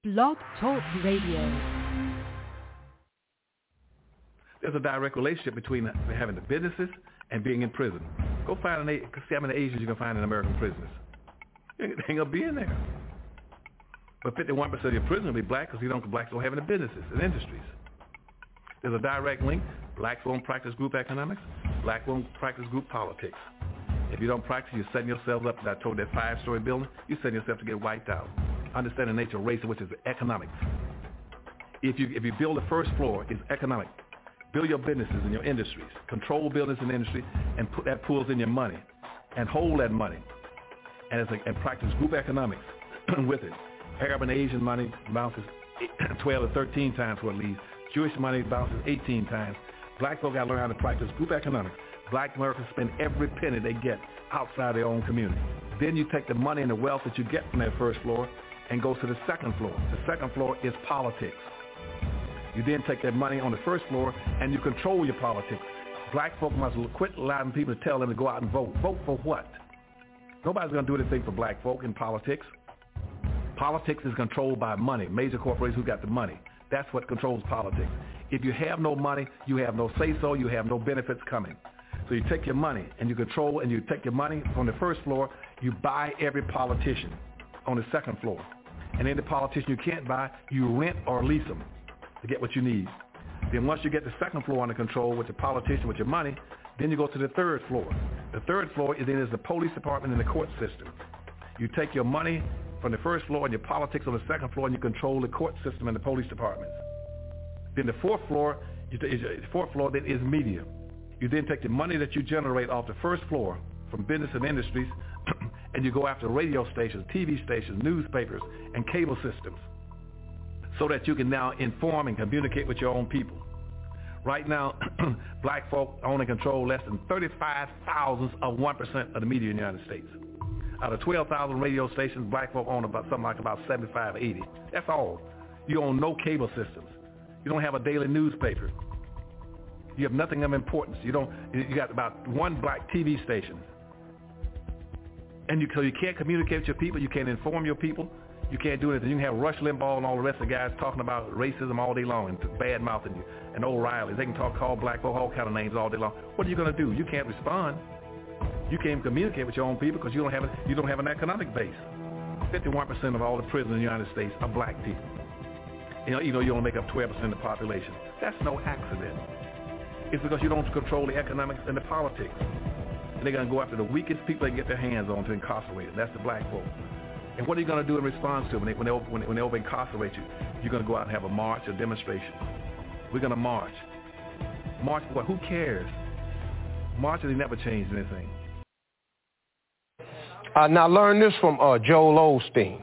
Blog Talk Radio. There's a direct relationship between having the businesses and being in prison. Go find see how many Asians you can find in American prisons. They ain't gonna be in there. But 51% of your prisoners will be black because blacks don't have any businesses and industries. There's a direct link. Blacks won't practice group economics. Blacks won't practice group politics. If you don't practice, you're setting yourself up. I told that 5-story building, you're setting yourself to get wiped out. Understand the nature of race, which is economics. If you build the first floor, it's economic. Build your businesses and your industries. Control business and industry, and put that pulls in your money, and hold that money, and practice group economics with it. Arab and Asian money bounces 12 to 13 times what it leaves. Jewish money bounces 18 times. Black folk got to learn how to practice group economics. Black Americans spend every penny they get outside their own community. Then you take the money and the wealth that you get from that first floor and go to the second floor. The second floor is politics. You then take that money on the first floor and you control your politics. Black folk must quit allowing people to tell them to go out and vote. Vote for what? Nobody's going to do anything for black folk in politics. Politics is controlled by money, major corporations who got the money. That's what controls politics. If you have no money, you have no say-so, you have no benefits coming. So you take your money and you control, and you take your money on the first floor, you buy every politician on the second floor. And any politician you can't buy, you rent or lease them to get what you need. Then once you get the second floor under control with the politician, with your money, then you go to the third floor. The third floor is the police department and the court system. You take your money from the first floor and your politics on the second floor, and you control the court system and the police departments. Then the fourth floor then is media. You then take the money that you generate off the first floor from business and industries, and you go after radio stations, TV stations, newspapers, and cable systems, so that you can now inform and communicate with your own people. Right now, black folk own and control less than 35 thousandths of 1% of the media in the United States. Out of 12,000 radio stations, black folk own about 75, 80. That's all. You own no cable systems. You don't have a daily newspaper. You have nothing of importance. You got about one black TV station. And so you can't communicate with your people. You can't inform your people. You can't do anything. You can have Rush Limbaugh and all the rest of the guys talking about racism all day long and bad-mouthing you, and O'Reilly. They can call black folk all kind of names all day long. What are you going to do? You can't respond. You can't communicate with your own people because you don't have an economic base. 51% of all the prisoners in the United States are black people. You only make up 12% of the population. That's no accident. It's because you don't control the economics and the politics. And they're going to go after the weakest people they can get their hands on to incarcerate them. That's the black folk. And what are you going to do in response to it when they over-incarcerate you? You're going to go out and have a march, a demonstration. We're going to march. March for what? Who cares? Marches, they never changed anything. Now learn this from Joel Osteen.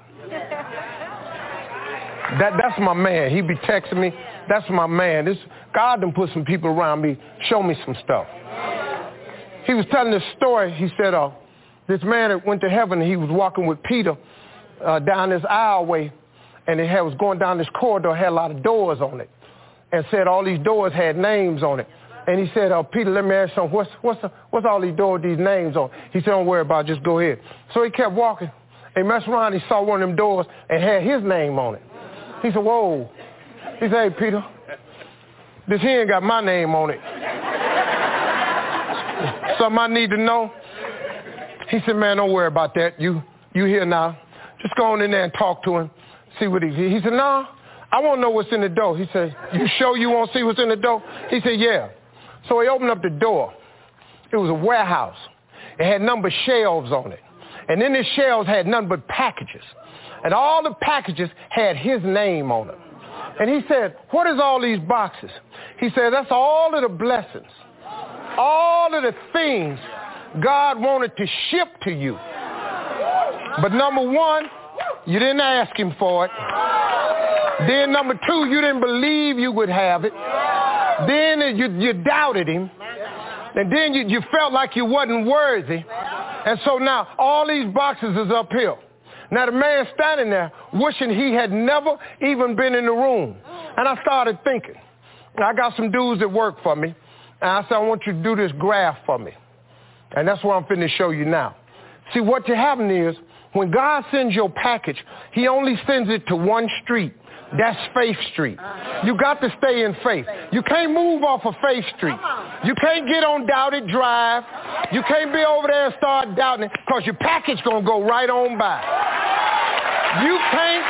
That's my man. He be texting me. That's my man. God done put some people around me, show me some stuff. He was telling this story. He said this man that went to heaven, he was walking with Peter down this aisleway, and it was going down this corridor, had a lot of doors on it, and said all these doors had names on it. And he said, Peter, let me ask you something. What's all these doors, these names on? He said, don't worry about it, just go ahead. So he kept walking. And he messed around, he saw one of them doors and had his name on it. He said, whoa. He said, hey, Peter, this here ain't got my name on it. Something I need to know? He said, man, don't worry about that. You here now. Just go on in there and talk to him, see what he said, no, I want to know what's in the door. He said, you sure you won't see what's in the door? He said, yeah. So he opened up the door. It was a warehouse. It had numbered shelves on it. And in the shelves had none but packages. And all the packages had his name on them. And he said, what is all these boxes? He said, that's all of the blessings, all of the things God wanted to ship to you. But number one, you didn't ask him for it. Then number two, you didn't believe you would have it. Then you doubted him. And then you felt like you wasn't worthy. And so now all these boxes is uphill. Now the man standing there wishing he had never even been in the room. And I started thinking, I got some dudes that work for me. And I said, I want you to do this graph for me. And that's what I'm finna show you now. See, what you're having is When God sends your package, he only sends it to one street. That's Faith Street. You got to stay in faith. You can't move off of Faith Street. You can't get on Doubted Drive. You can't be over there and start doubting it because your package going to go right on by. You can't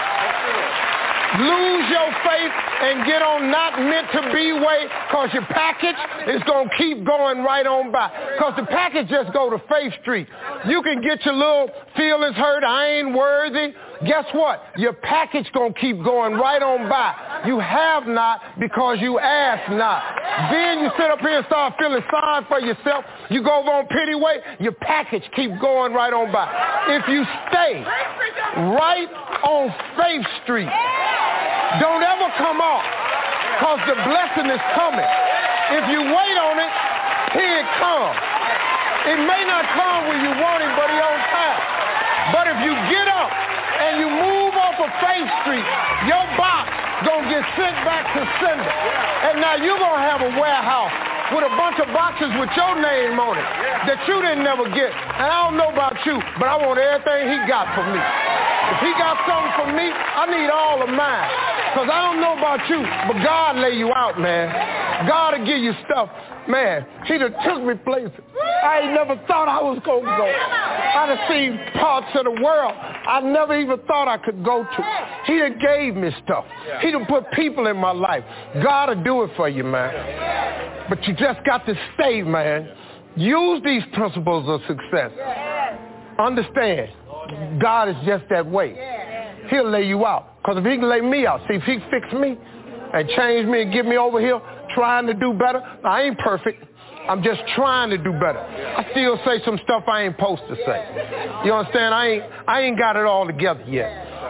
lose your faith and get on not meant to be way because your package is going to keep going right on by. Because the package just go to Faith Street. You can get your little feelings hurt. I ain't worthy. Guess what? Your package going to keep going right on by. You have not because you ask not. Then you sit up here and start feeling sorry for yourself. You go over on pity way, your package keep going right on by. If you stay right on Faith Street, don't ever come off because the blessing is coming. If you wait on it, here it comes. It may not come when you want it, but it's on time. But if you get up and you move off of Faith Street, your box gonna get sent back to sender. And now you're gonna have a warehouse with a bunch of boxes with your name on it that you didn't never get. And I don't know about you, but I want everything he got for me. If he got something for me, I need all of mine. Because I don't know about you, but God lay you out, man. God will give you stuff. Man, he done took me places I ain't never thought I was going to go. I done seen parts of the world I never even thought I could go to. He done gave me stuff. He done put people in my life. God will do it for you, man. But you just got to stay, man. Use these principles of success. Understand, God is just that way. He'll lay you out. Because if he can lay me out, see, if he fix me and change me and get me over here trying to do better, I ain't perfect. I'm just trying to do better. I still say some stuff I ain't supposed to say. You understand? I ain't got it all together yet.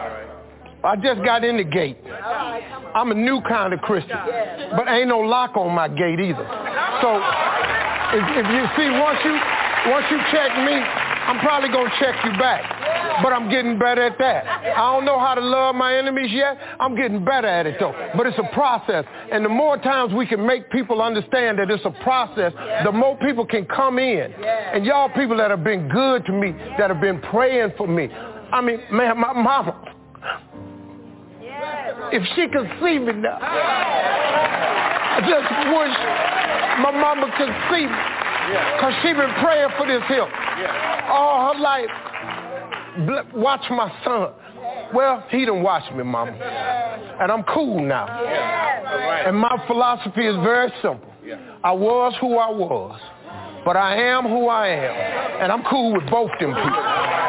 I just got in the gate. I'm a new kind of Christian, but ain't no lock on my gate either. So if you see, once you check me, I'm probably going to check you back. But I'm getting better at that. I don't know how to love my enemies yet. I'm getting better at it, though. But it's a process. And the more times we can make people understand that it's a process, the more people can come in. And y'all people that have been good to me, that have been praying for me. I mean, man, my mama, if she could see me now, I just wish my mama could see me. Because she been praying for this here all her life. Watch my son. Well, he done watched me, mama. And I'm cool now. And my philosophy is very simple. I was who I was, but I am who I am. And I'm cool with both them people.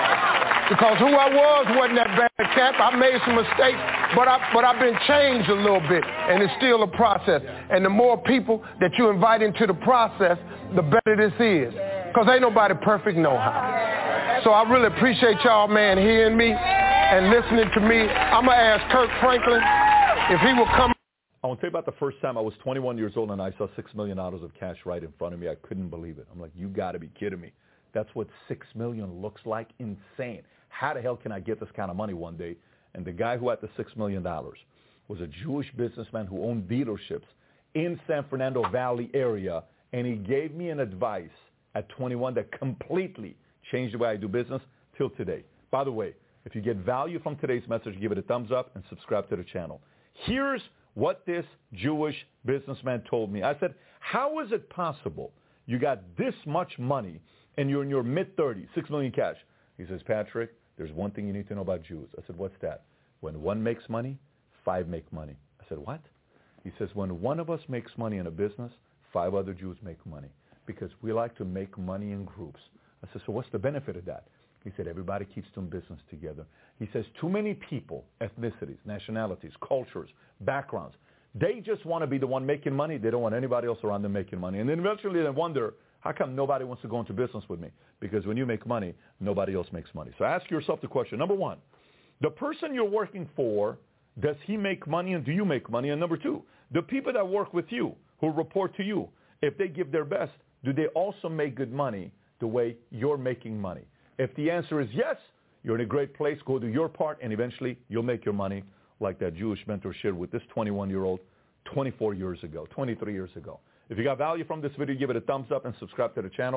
Because who I was wasn't that bad cat. I made some mistakes, but I've been changed a little bit, and it's still a process. And the more people that you invite into the process, the better this is. Because ain't nobody perfect no how. So I really appreciate y'all, man, hearing me and listening to me. I'm going to ask Kirk Franklin if he will come. I want to tell you about the first time I was 21 years old and I saw $6 million of cash right in front of me. I couldn't believe it. I'm like, you got to be kidding me. That's what $6 million looks like. Insane. How the hell can I get this kind of money one day? And the guy who had the $6 million was a Jewish businessman who owned dealerships in San Fernando Valley area. And he gave me an advice at 21 that completely changed the way I do business till today. By the way, if you get value from today's message, give it a thumbs up and subscribe to the channel. Here's what this Jewish businessman told me. I said, how is it possible you got this much money and you're in your mid-30s, $6 million cash? He says, Patrick, there's one thing you need to know about Jews. I said, what's that? When one makes money, 5 make money. I said, what? He says, when one of us makes money in a business, 5 other Jews make money because we like to make money in groups. I said, so what's the benefit of that? He said, everybody keeps doing business together. He says, too many people, ethnicities, nationalities, cultures, backgrounds, they just want to be the one making money. They don't want anybody else around them making money. And then eventually they wonder, how come nobody wants to go into business with me? Because when you make money, nobody else makes money. So ask yourself the question. Number 1, the person you're working for, does he make money and do you make money? And number 2, the people that work with you, who report to you, if they give their best, do they also make good money the way you're making money? If the answer is yes, you're in a great place. Go do your part, and eventually you'll make your money like that Jewish mentor shared with this 21-year-old 24 years ago, 23 years ago. If you got value from this video, give it a thumbs up and subscribe to the channel.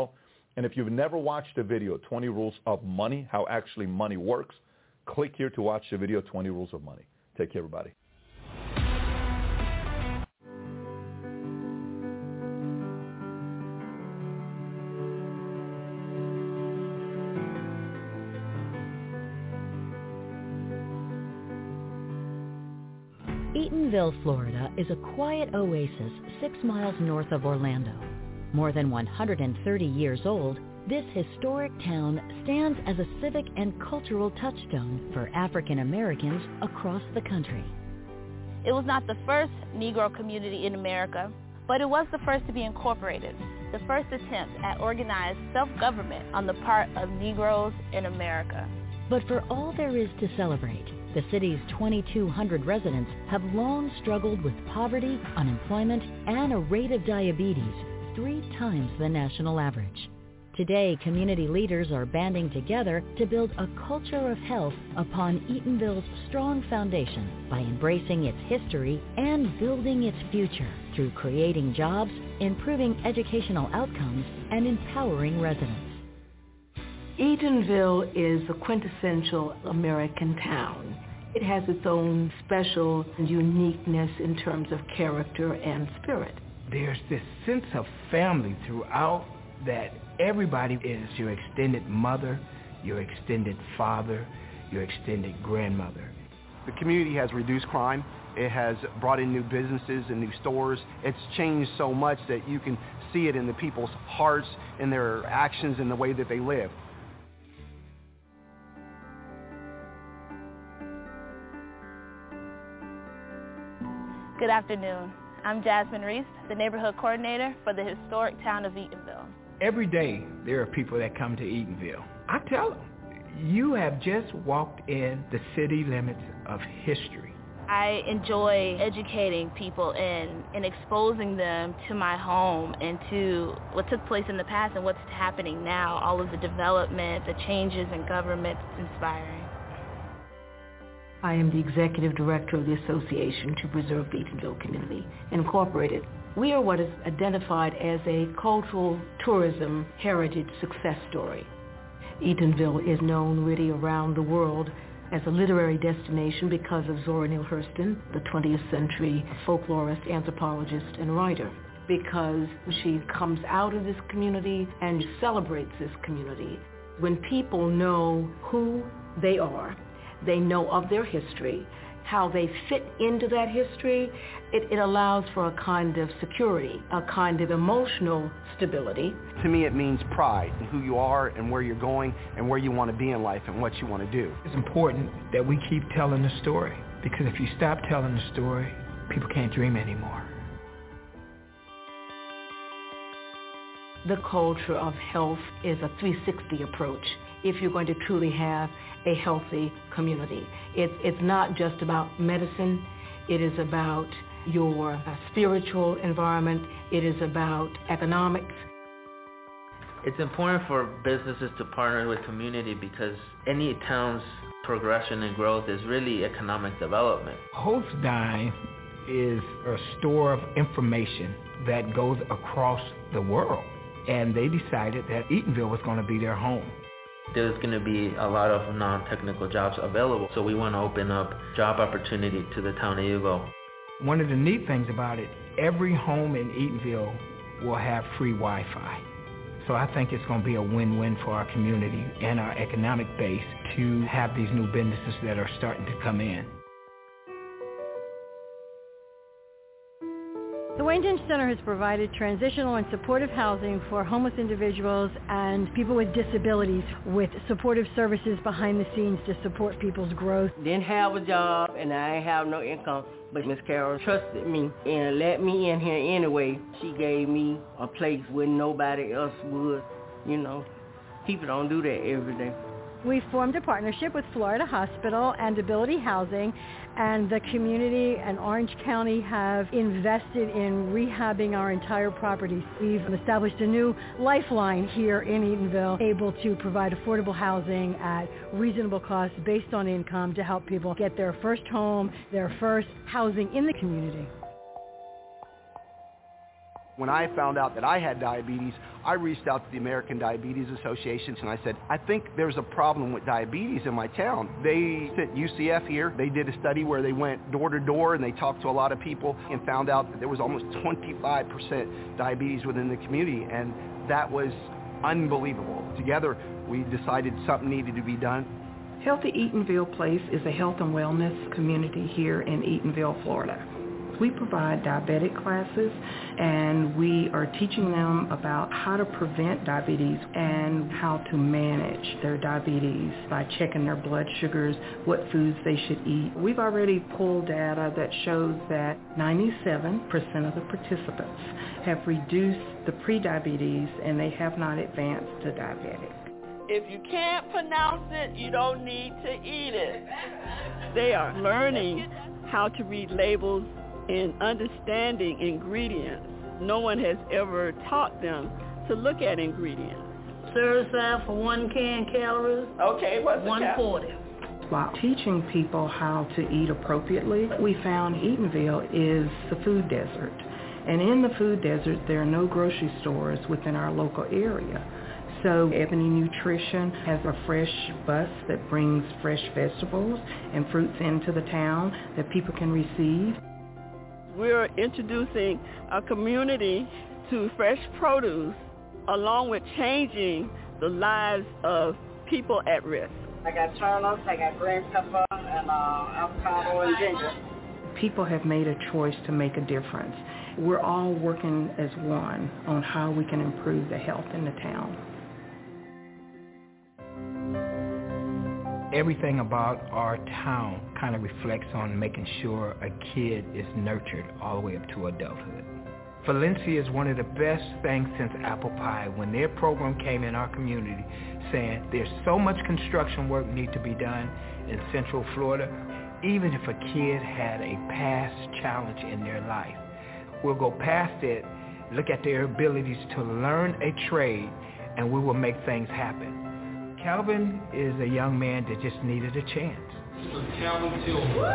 And if you've never watched the video, 20 Rules of Money, how actually money works, click here to watch the video, 20 Rules of Money. Take care, everybody. Eatonville, Florida is a quiet oasis 6 miles north of Orlando. More than 130 years old, this historic town stands as a civic and cultural touchstone for African Americans across the country. It was not the first Negro community in America, but it was the first to be incorporated, the first attempt at organized self-government on the part of Negroes in America. But for all there is to celebrate, the city's 2,200 residents have long struggled with poverty, unemployment, and a rate of diabetes 3 times the national average. Today, community leaders are banding together to build a culture of health upon Eatonville's strong foundation by embracing its history and building its future through creating jobs, improving educational outcomes, and empowering residents. Eatonville is a quintessential American town. It has its own special uniqueness in terms of character and spirit. There's this sense of family throughout, that everybody is your extended mother, your extended father, your extended grandmother. The community has reduced crime. It has brought in new businesses and new stores. It's changed so much that you can see it in the people's hearts, in their actions, and the way that they live. Good afternoon. I'm Jasmine Reese, the neighborhood coordinator for the historic town of Eatonville. Every day, there are people that come to Eatonville. I tell them, you have just walked in the city limits of history. I enjoy educating people and exposing them to my home and to what took place in the past and what's happening now, all of the development, the changes in government. It's inspiring. I am the executive director of the Association to Preserve the Eatonville Community Incorporated. We are what is identified as a cultural tourism heritage success story. Eatonville is known really around the world as a literary destination because of Zora Neale Hurston, the 20th century folklorist, anthropologist, and writer. Because she comes out of this community and celebrates this community. When people know who they are, they know of their history, how they fit into that history, it allows for a kind of security, a kind of emotional stability. To me, it means pride in who you are and where you're going and where you want to be in life and what you want to do. It's important that we keep telling the story, because if you stop telling the story, people can't dream anymore. The culture of health is a 360 approach if you're going to truly have a healthy community. It's not just about medicine. It is about your spiritual environment. It is about economics. It's important for businesses to partner with community because any town's progression and growth is really economic development. Holstein is a store of information that goes across the world. And they decided that Eatonville was going to be their home. There's going to be a lot of non-technical jobs available, so we want to open up job opportunity to the town of Eatonville. One of the neat things about it, every home in Eatonville will have free Wi-Fi. So I think it's going to be a win-win for our community and our economic base to have these new businesses that are starting to come in. The Wayne Dent Center has provided transitional and supportive housing for homeless individuals and people with disabilities with supportive services behind the scenes to support people's growth. Didn't have a job and I ain't have no income, but Miss Carol trusted me and let me in here anyway. She gave me a place where nobody else would. You know, people don't do that every day. We formed a partnership with Florida Hospital and Ability Housing, and the community and Orange County have invested in rehabbing our entire property. We've established a new lifeline here in Eatonville, able to provide affordable housing at reasonable costs based on income to help people get their first home, their first housing in the community. When I found out that I had diabetes, I reached out to the American Diabetes Association and I said, I think there's a problem with diabetes in my town. They sent UCF here. They did a study where they went door to door and they talked to a lot of people and found out that there was almost 25% diabetes within the community, and that was unbelievable. Together, we decided something needed to be done. Healthy Eatonville Place is a health and wellness community here in Eatonville, Florida. We provide diabetic classes, and we are teaching them about how to prevent diabetes and how to manage their diabetes by checking their blood sugars, what foods they should eat. We've already pulled data that shows that 97% of the participants have reduced the prediabetes and they have not advanced to diabetic. If you can't pronounce it, you don't need to eat it. They are learning how to read labels and understanding ingredients. No one has ever taught them to look at ingredients. Certified for 1 can calories. Okay, what's 140. While teaching people how to eat appropriately, we found Eatonville is the food desert. And in the food desert, there are no grocery stores within our local area. So Ebony Nutrition has a fresh bus that brings fresh vegetables and fruits into the town that people can receive. We're introducing a community to fresh produce along with changing the lives of people at risk. I got turnips, I got green pepper, and avocado and ginger. People have made a choice to make a difference. We're all working as one on how we can improve the health in the town. Everything about our town kind of reflects on making sure a kid is nurtured all the way up to adulthood. Valencia is one of the best things since apple pie when their program came in our community saying there's so much construction work need to be done in Central Florida. Even if a kid had a past challenge in their life, we'll go past it, look at their abilities to learn a trade, and we will make things happen. Calvin is a young man that just needed a chance. Calvin Tillman.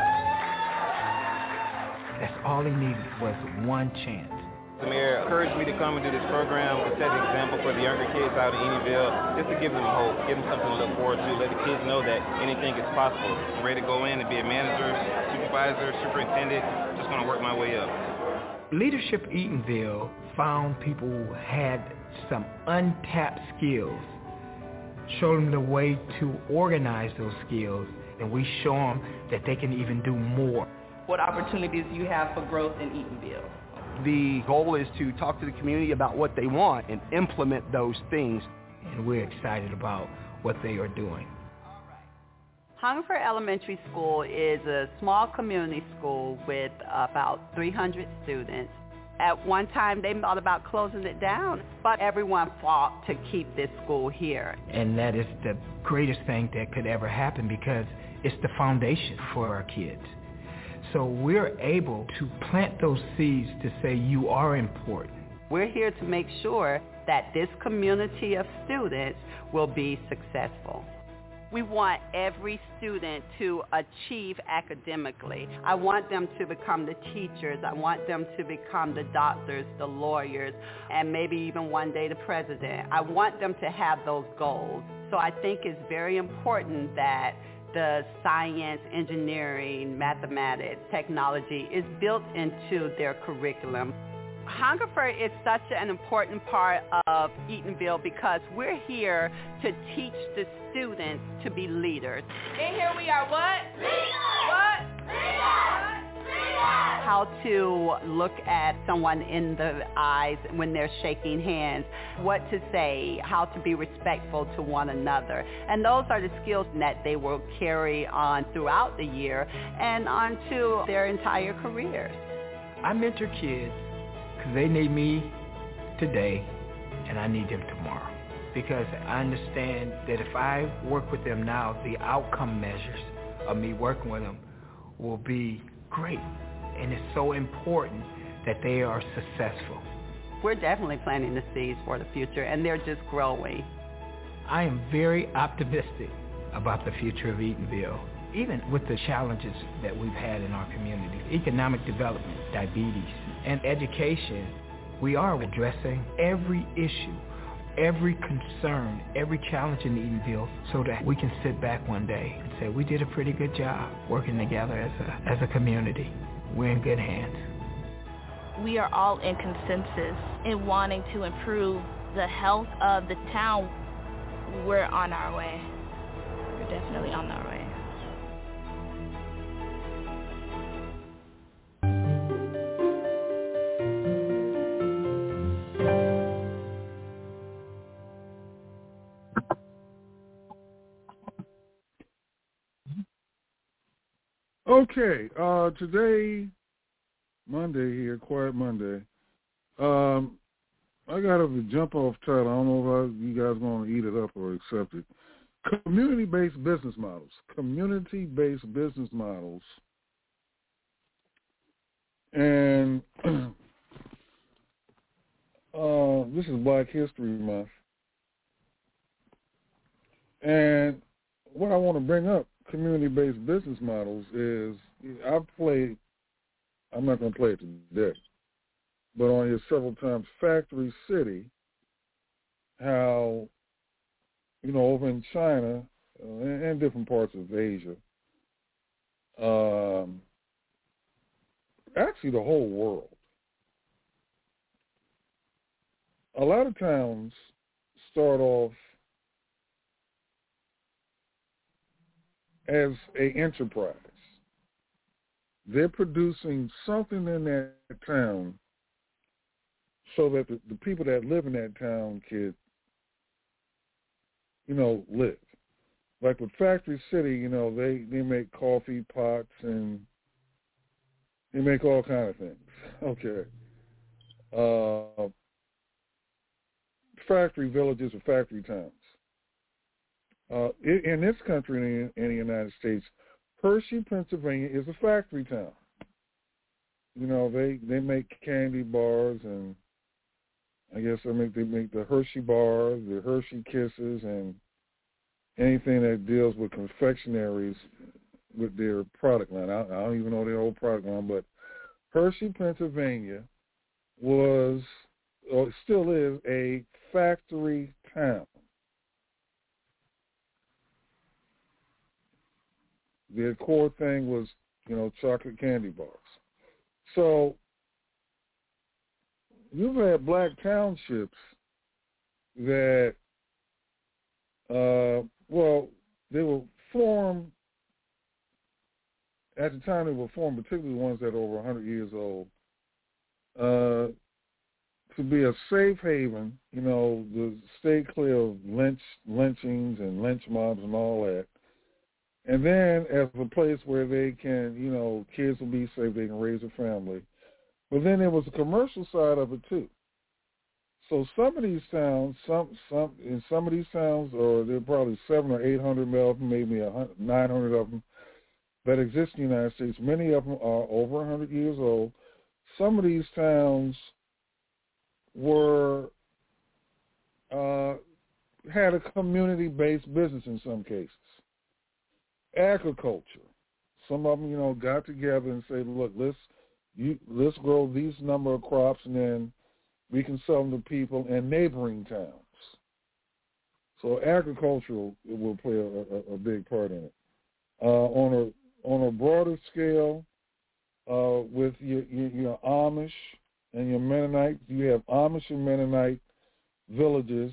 That's all he needed was one chance. The mayor encouraged me to come and do this program to set an example for the younger kids out in Eatonville, just to give them hope, give them something to look forward to, let the kids know that anything is possible. I'm ready to go in and be a manager, supervisor, superintendent, just going to work my way up. Leadership Eatonville found people who had some untapped skills, show them the way to organize those skills, and we show them that they can even do more. What opportunities do you have for growth in Eatonville? The goal is to talk to the community about what they want and implement those things. And we're excited about what they are doing. Hungerford Elementary School is a small community school with about 300 students. At one time, they thought about closing it down, but everyone fought to keep this school here. And that is the greatest thing that could ever happen because it's the foundation for our kids. So we're able to plant those seeds to say you are important. We're here to make sure that this community of students will be successful. We want every student to achieve academically. I want them to become the teachers. I want them to become the doctors, the lawyers, and maybe even one day the president. I want them to have those goals. So I think it's very important that the science, engineering, mathematics, technology is built into their curriculum. Hungerford is such an important part of Eatonville because we're here to teach the students to be leaders. And here we are, what? Leaders! What? Leaders! How to look at someone in the eyes when they're shaking hands, what to say, how to be respectful to one another. And those are the skills that they will carry on throughout the year and on to their entire careers. I mentor kids because they need me today and I need them tomorrow. Because I understand that if I work with them now, the outcome measures of me working with them will be great. And it's so important that they are successful. We're definitely planting the seeds for the future, and they're just growing. I am very optimistic about the future of Eatonville, even with the challenges that we've had in our community. Economic development, diabetes, and education We are addressing every issue, every concern, every challenge in Eatonville so that we can sit back one day and say we did a pretty good job working together as a community. We're in good hands. We are all in consensus in wanting to improve the health of the town. We're on our way. We're definitely on our way. Okay, today, Monday here, Quiet Monday. I got a jump-off title. I don't know if you guys want to eat it up or accept it. Community-based business models. Community-based business models. And this is Black History Month. And what I want to bring up, community-based business models, is I'm not going to play it today, but on here several times, Factory City, how, over in China and different parts of Asia, actually the whole world, a lot of towns start off as an enterprise. They're producing something in that town so that the people that live in that town could, live. Like with Factory City, they make coffee pots and they make all kind of things. Okay. Factory villages or factory towns. In this country, in the United States, Hershey, Pennsylvania is a factory town. They make candy bars, and I guess they make the Hershey bars, the Hershey Kisses, and anything that deals with confectionaries with their product line. I don't even know their whole product line, but Hershey, Pennsylvania was, or still is, a factory town. Their core thing was, chocolate candy bars. So you've had black townships that, they were formed, at the time they were formed, particularly ones that are over 100 years old, to be a safe haven, to stay clear of lynchings and lynch mobs and all that. And then as a place where they can, kids will be safe, they can raise a family. But then there was a commercial side of it too. So some of these towns, in some of these towns, or there are probably 700 or 800 of them, maybe 900 of them that exist in the United States. Many of them are over 100 years old. Some of these towns had a community-based business in some cases. Agriculture. Some of them, got together and say, look, let's grow these number of crops, and then we can sell them to people in neighboring towns. So agricultural will play a big part in it. On a broader scale, with your Amish and your Mennonite, you have Amish and Mennonite villages,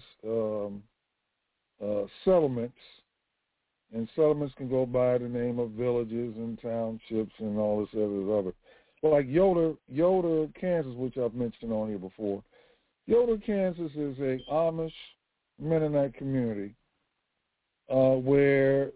settlements. And settlements can go by the name of villages and townships and all this other. Well, like Yoder, Kansas, which I've mentioned on here before. Yoder, Kansas is a Amish Mennonite community where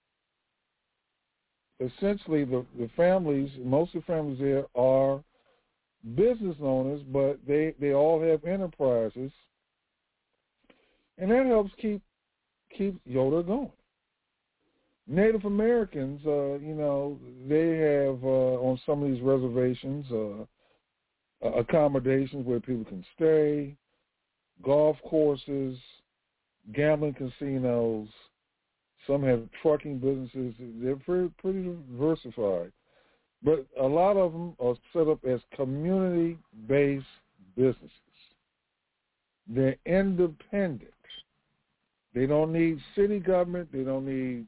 essentially the families, most of the families there are business owners, but they all have enterprises, and that helps keep Yoder going. Native Americans, they have on some of these reservations accommodations where people can stay, golf courses, gambling casinos. Some have trucking businesses. They're pretty diversified. But a lot of them are set up as community-based businesses. They're independent. They don't need city government. They don't need,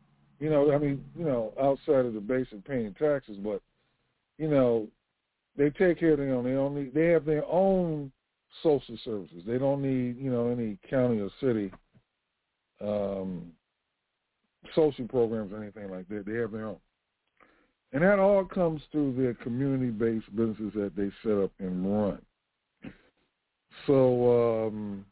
outside of the basic paying taxes, but, they take care of their own. They have their own social services. They don't need, any county or city social programs or anything like that. They have their own. And that all comes through their community-based businesses that they set up and run. So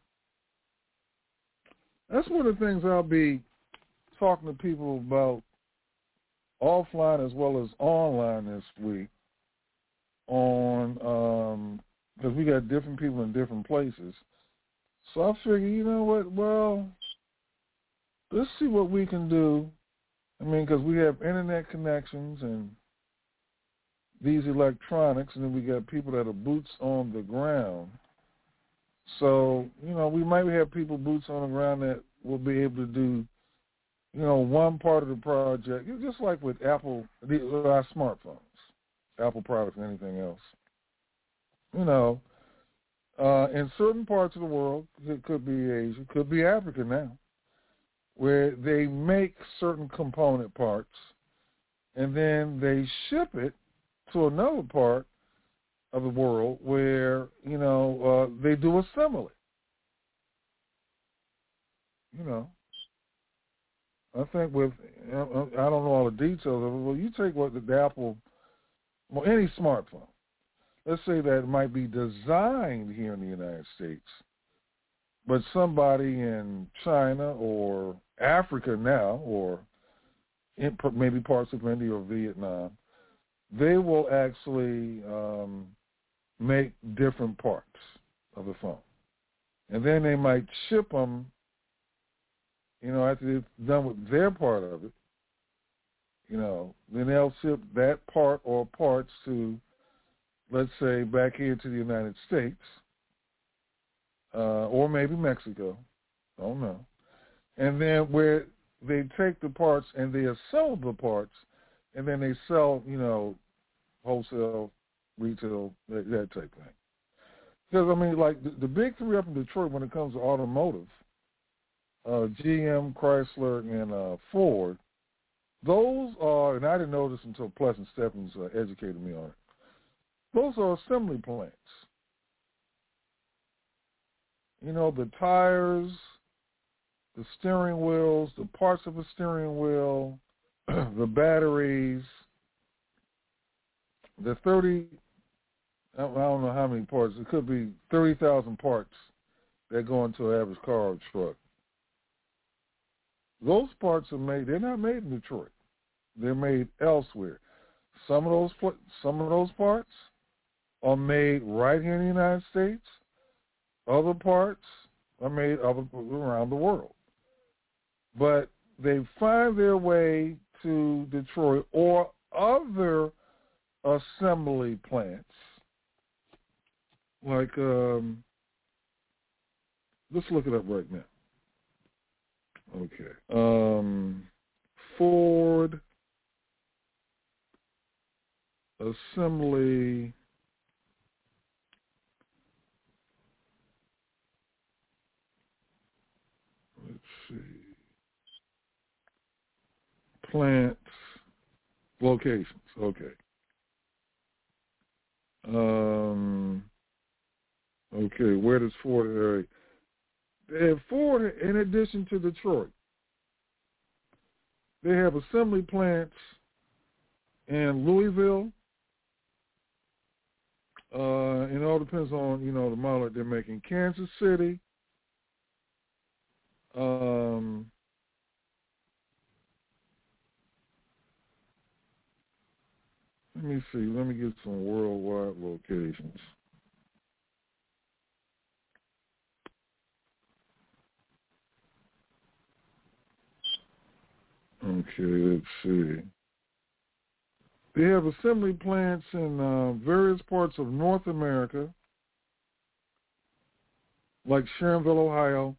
that's one of the things I'll be talking to people about offline as well as online this week on because we got different people in different places. So I figure, you know what, well, let's see what we can do. Because we have internet connections and these electronics, and then we got people that are boots on the ground. So, we might have people boots on the ground that will be able to do, one part of the project, just like with Apple, our smartphones, Apple products and anything else. In certain parts of the world, it could be Asia, it could be Africa now, where they make certain component parts and then they ship it to another part of the world where, they do assembly. I think I don't know all the details of it. Well, you take what the Apple, any smartphone, let's say that it might be designed here in the United States, but somebody in China or Africa now, or in maybe parts of India or Vietnam, they will actually make different parts of the phone. And then they might ship them, after they've done with their part of it, then they'll ship that part or parts to, let's say, back here to the United States, or maybe Mexico, I don't know. And then where they take the parts and they assemble the parts, and then they sell, wholesale, retail, that type thing. Because, like the big three up in Detroit when it comes to automotive, GM, Chrysler, and Ford, those are, and I didn't know this until Pleasant Stephens educated me on it, those are assembly plants. The tires, the steering wheels, the parts of the steering wheel, the batteries, the 30, I don't know how many parts, it could be 30,000 parts that go into an average car or truck. Those parts are made, they're not made in Detroit. They're made elsewhere. Some of those parts are made right here in the United States. Other parts are made around the world. But they find their way to Detroit or other assembly plants. Like, let's look it up right now. Okay. Ford assembly plants, locations. Okay. Okay, where does Ford? They have Ford in addition to Detroit. They have assembly plants in Louisville. It all depends on, the model that they're making. Kansas City. Let me see. Let me get some worldwide locations. Okay, let's see. They have assembly plants in various parts of North America, like Sharonville, Ohio,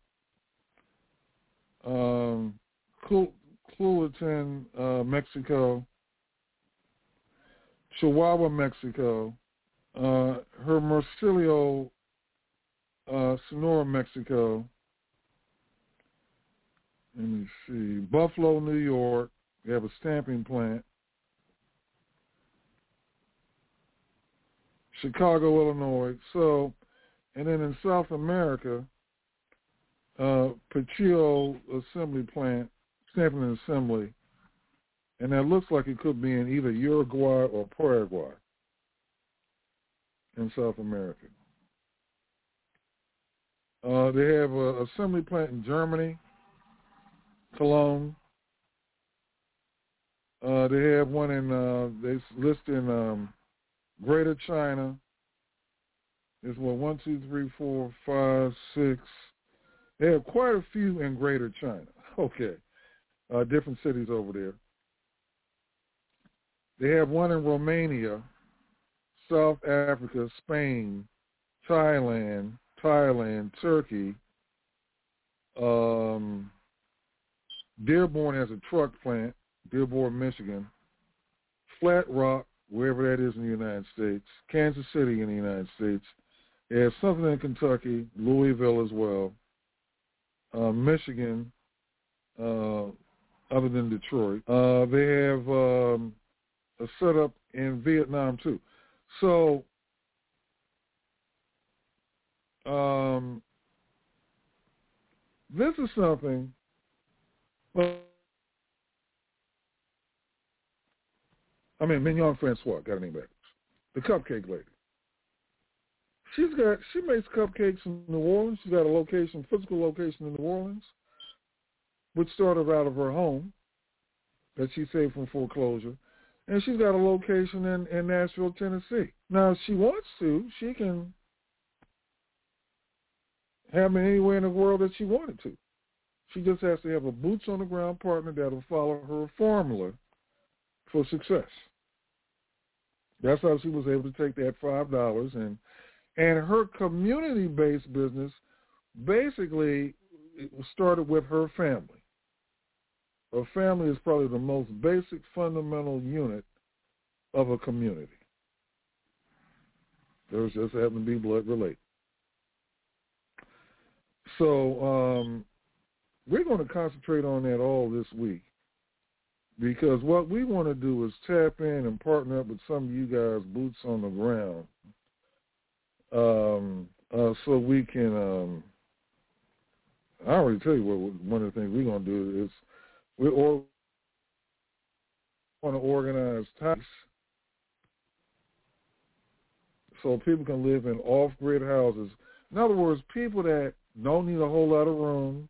Culiacán, Mexico, Chihuahua, Mexico, Hermosillo, Sonora, Mexico. Let me see. Buffalo, New York. They have a stamping plant. Chicago, Illinois. So, and then in South America, Patillo Assembly Plant, stamping and assembly. And that looks like it could be in either Uruguay or Paraguay in South America. They have an assembly plant in Germany, Cologne. They have one in, they list in Greater China. There's 1, 2, 3, 4, 5, 6. They have quite a few in Greater China. Okay. Different cities over there. They have one in Romania, South Africa, Spain, Thailand, Turkey. Dearborn has a truck plant, Dearborn, Michigan. Flat Rock, wherever that is in the United States. Kansas City in the United States. They have something in Kentucky, Louisville as well. Michigan, other than Detroit. They have a setup in Vietnam too. So this is something. Mignon Francois, got her name back. The cupcake lady. She makes cupcakes in New Orleans. She's got a physical location in New Orleans, which started out of her home that she saved from foreclosure. And she's got a location in Nashville, Tennessee. Now, if she wants to, she can have them anywhere in the world that she wanted to. She just has to have a boots-on-the-ground partner that will follow her formula for success. That's how she was able to take that $5 and her community-based business basically started with her family. Her family is probably the most basic, fundamental unit of a community. Those just happen to be blood related. So we're going to concentrate on that all this week because what we want to do is tap in and partner up with some of you guys, boots on the ground, so we can, I already tell you what one of the things we're going to do is we want to organize types so people can live in off-grid houses. In other words, people that don't need a whole lot of room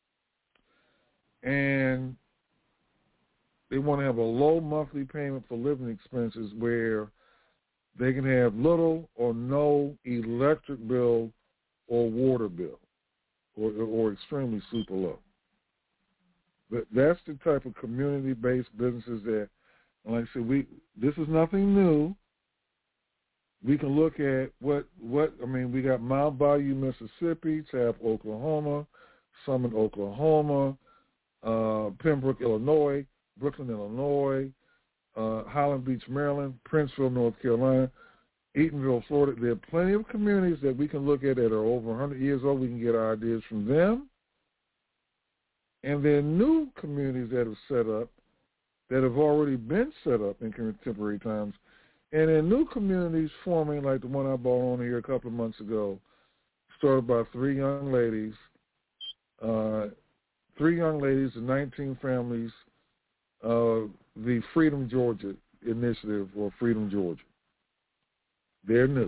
and they want to have a low monthly payment for living expenses where they can have little or no electric bill or water bill or extremely super low. But that's the type of community-based businesses that, like I said, this is nothing new. We can look at we got Mount Bayou, Mississippi, Taft, Oklahoma, Summit, Oklahoma, Pembroke, Illinois, Brooklyn, Illinois, Highland Beach, Maryland, Princeville, North Carolina, Eatonville, Florida. There are plenty of communities that we can look at that are over 100 years old. We can get our ideas from them. And there are new communities that have set up, that have already been set up in contemporary times. And there are new communities forming, like the one I brought on here a couple of months ago, started by three young ladies, and 19 families, the Freedom Georgia Initiative, or Freedom Georgia. They're new.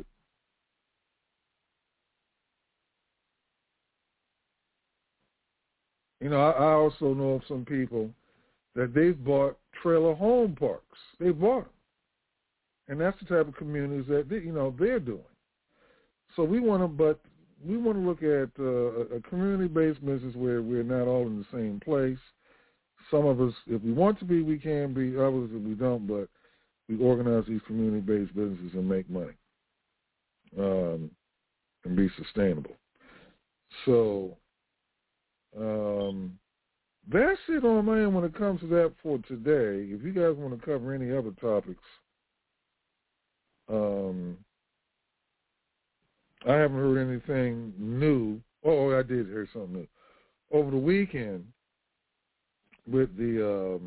You know, I also know of some people that they've bought trailer home parks. They bought them. And that's the type of communities that they're doing. So we want to look at a community-based business where we're not all in the same place. Some of us, if we want to be, we can be. Others, if we don't, but we organize these community-based businesses and make money and be sustainable. So that's it on my end when it comes to that for today. If you guys want to cover any other topics, I haven't heard anything new. Oh, I did hear something new. Over the weekend, with the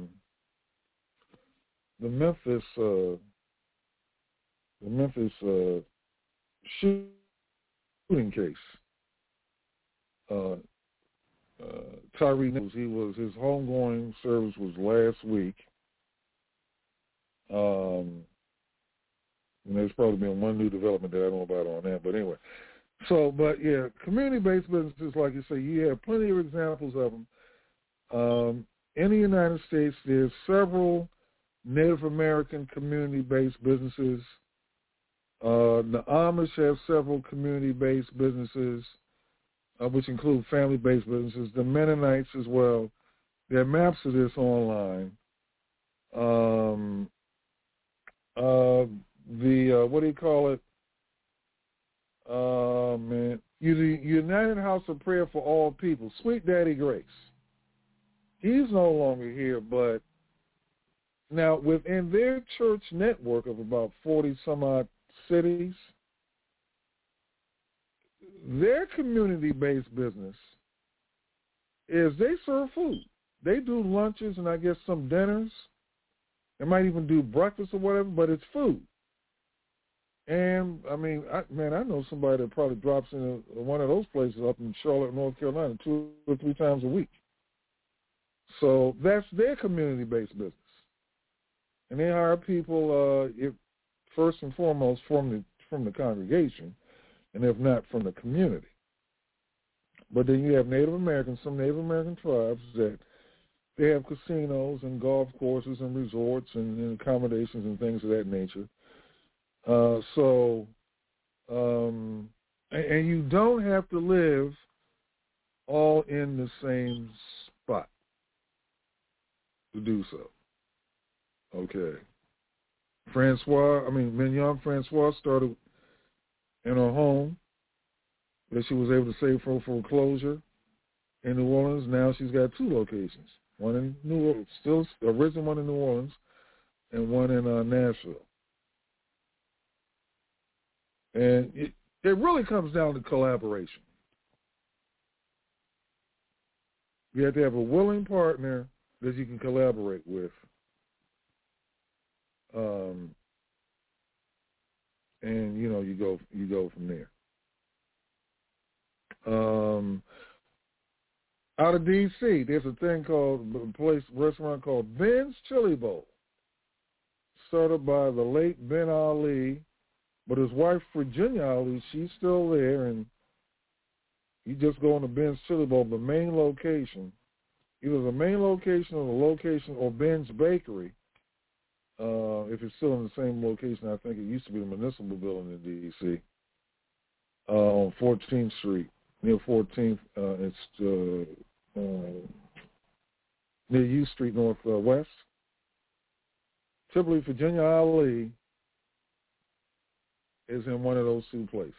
Memphis shooting case, Tyree Nichols, his homegoing service was last week. And there's probably been one new development that I don't know about on that, but anyway. So, but yeah, community-based businesses, like you say, you have plenty of examples of them. In the United States, there's several Native American community-based businesses. The Amish have several community-based businesses, which include family-based businesses. The Mennonites as well. There are maps of this online. What do you call it? United House of Prayer for All People, Sweet Daddy Grace. He's no longer here, but now within their church network of about 40-some-odd cities, their community-based business is they serve food. They do lunches and I guess some dinners. They might even do breakfast or whatever, but it's food. And, I mean, I know somebody that probably drops in one of those places up in Charlotte, North Carolina 2 or 3 times a week. So that's their community-based business. And they hire people, first and foremost, from the congregation, and if not, from the community. But then you have Native Americans, some Native American tribes that they have casinos and golf courses and resorts and accommodations and things of that nature. And you don't have to live all in the same spot to do so. Okay. Mignon Francois started in her home that she was able to save for foreclosure in New Orleans. Now she's got 2 locations. One in New Orleans, still original one in New Orleans, and one in Nashville. And it really comes down to collaboration. You have to have a willing partner that you can collaborate with. And you go from there. Out of D.C., there's a restaurant called Ben's Chili Bowl, started by the late Ben Ali, but his wife Virginia Ali, she's still there, and you just go on to Ben's Chili Bowl, the main location, either the main location or the location or Ben's Bakery. If it's still in the same location, I think it used to be the municipal building in D.C. On 14th Street, near 14th. It's near U Street Northwest. Typically, Virginia Ali is in one of those 2 places.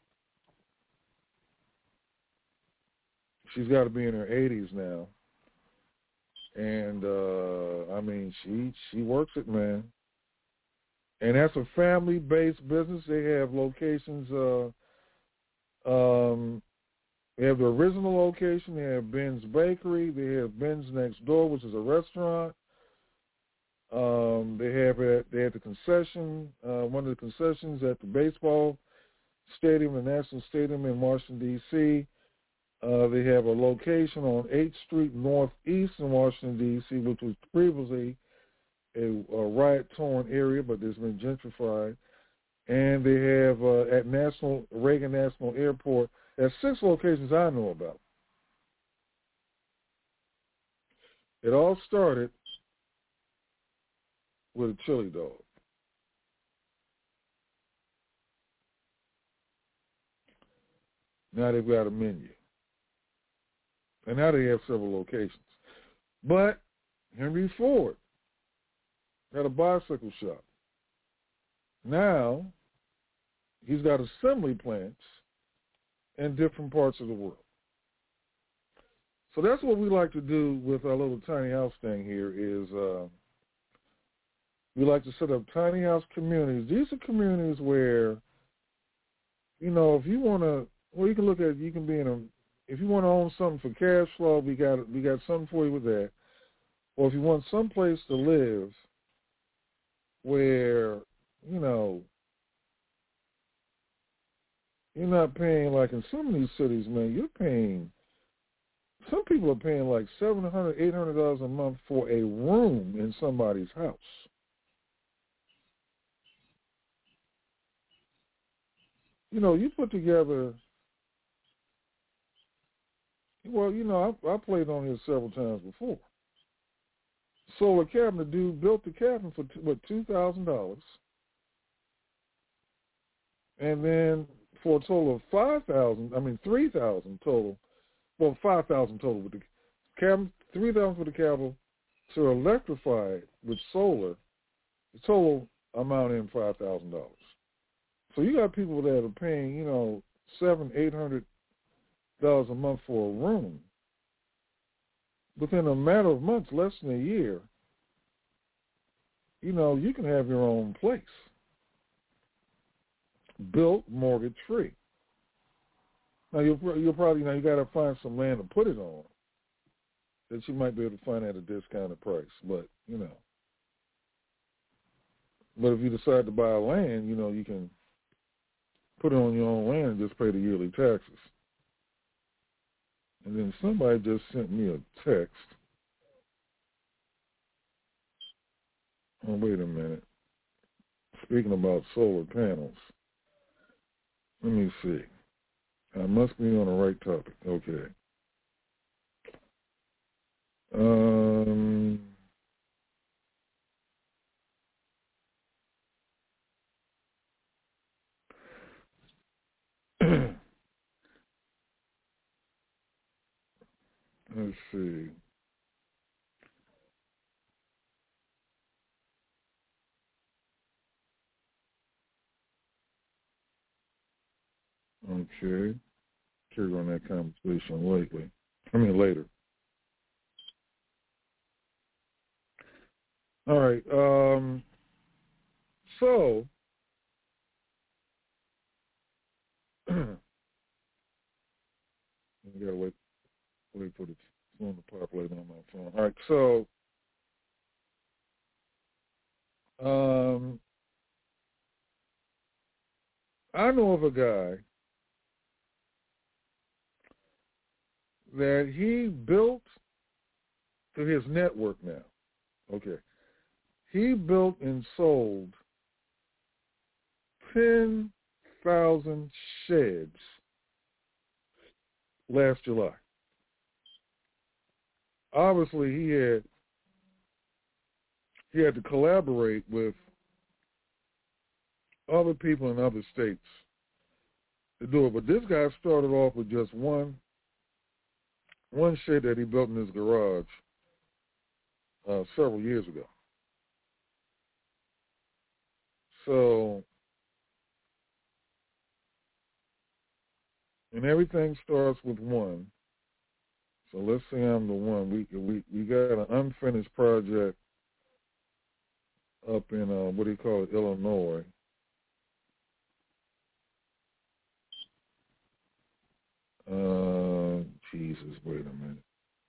She's got to be in her 80s now. And, she works it, man. And that's a family-based business. They have locations. They have the original location. They have Ben's Bakery. They have Ben's Next Door, which is a restaurant. They have the concession, one of the concessions at the baseball stadium, the National Stadium in Washington, D.C. They have a location on 8th Street Northeast in Washington, D.C., which was previously a riot-torn area, but it's been gentrified. And they have at Reagan National Airport, there's 6 locations I know about. It all started with a chili dog. Now they've got a menu. And now they have several locations. But Henry Ford had a bicycle shop. Now he's got assembly plants in different parts of the world. So that's what we like to do with our little tiny house thing here is we like to set up tiny house communities. These are communities where you know, if you want to, well, you can look at, you can be in a, if you want to own something for cash flow, we got something for you with that. Or if you want some place to live where, you know, you're not paying, like in some of these cities, man, you're paying, some people are paying like $700, $800 a month for a room in somebody's house. You know, you put together, well, you know, I played on here several times before. Solar cabinet dude built the cabinet for, $2,000. And then for a total of $3,000 total. Well, $5,000 total with the cabinet, $3,000 for the cabinet to electrify it with solar. The total amount in $5,000. So you got people that are paying, you know, $700, $800 a month for a room. Within a matter of months, less than a year, you know, you can have your own place. Built, mortgage free. Now you'll probably, you got to find some land to put it on that you might be able to find at a discounted price. But, you know, but if you decide to buy land, you know, you can put it on your own land and just pay the yearly taxes. And then somebody just sent me a text. Oh, wait a minute. Speaking about solar panels. Let me see. I must be on the right topic. Okay. Let's see. Okay. Carry on that conversation later. All right. So I gotta wait for the phone to populate on my phone. All right. So I know of a guy that he built to his network now. Okay. He built and sold 10,000 sheds last July. Obviously, he had to collaborate with other people in other states to do it. But this guy started off with just one shed that he built in his garage several years ago. So, and everything starts with one. So let's say I'm the one. We got an unfinished project up in Illinois. Jesus, wait a minute.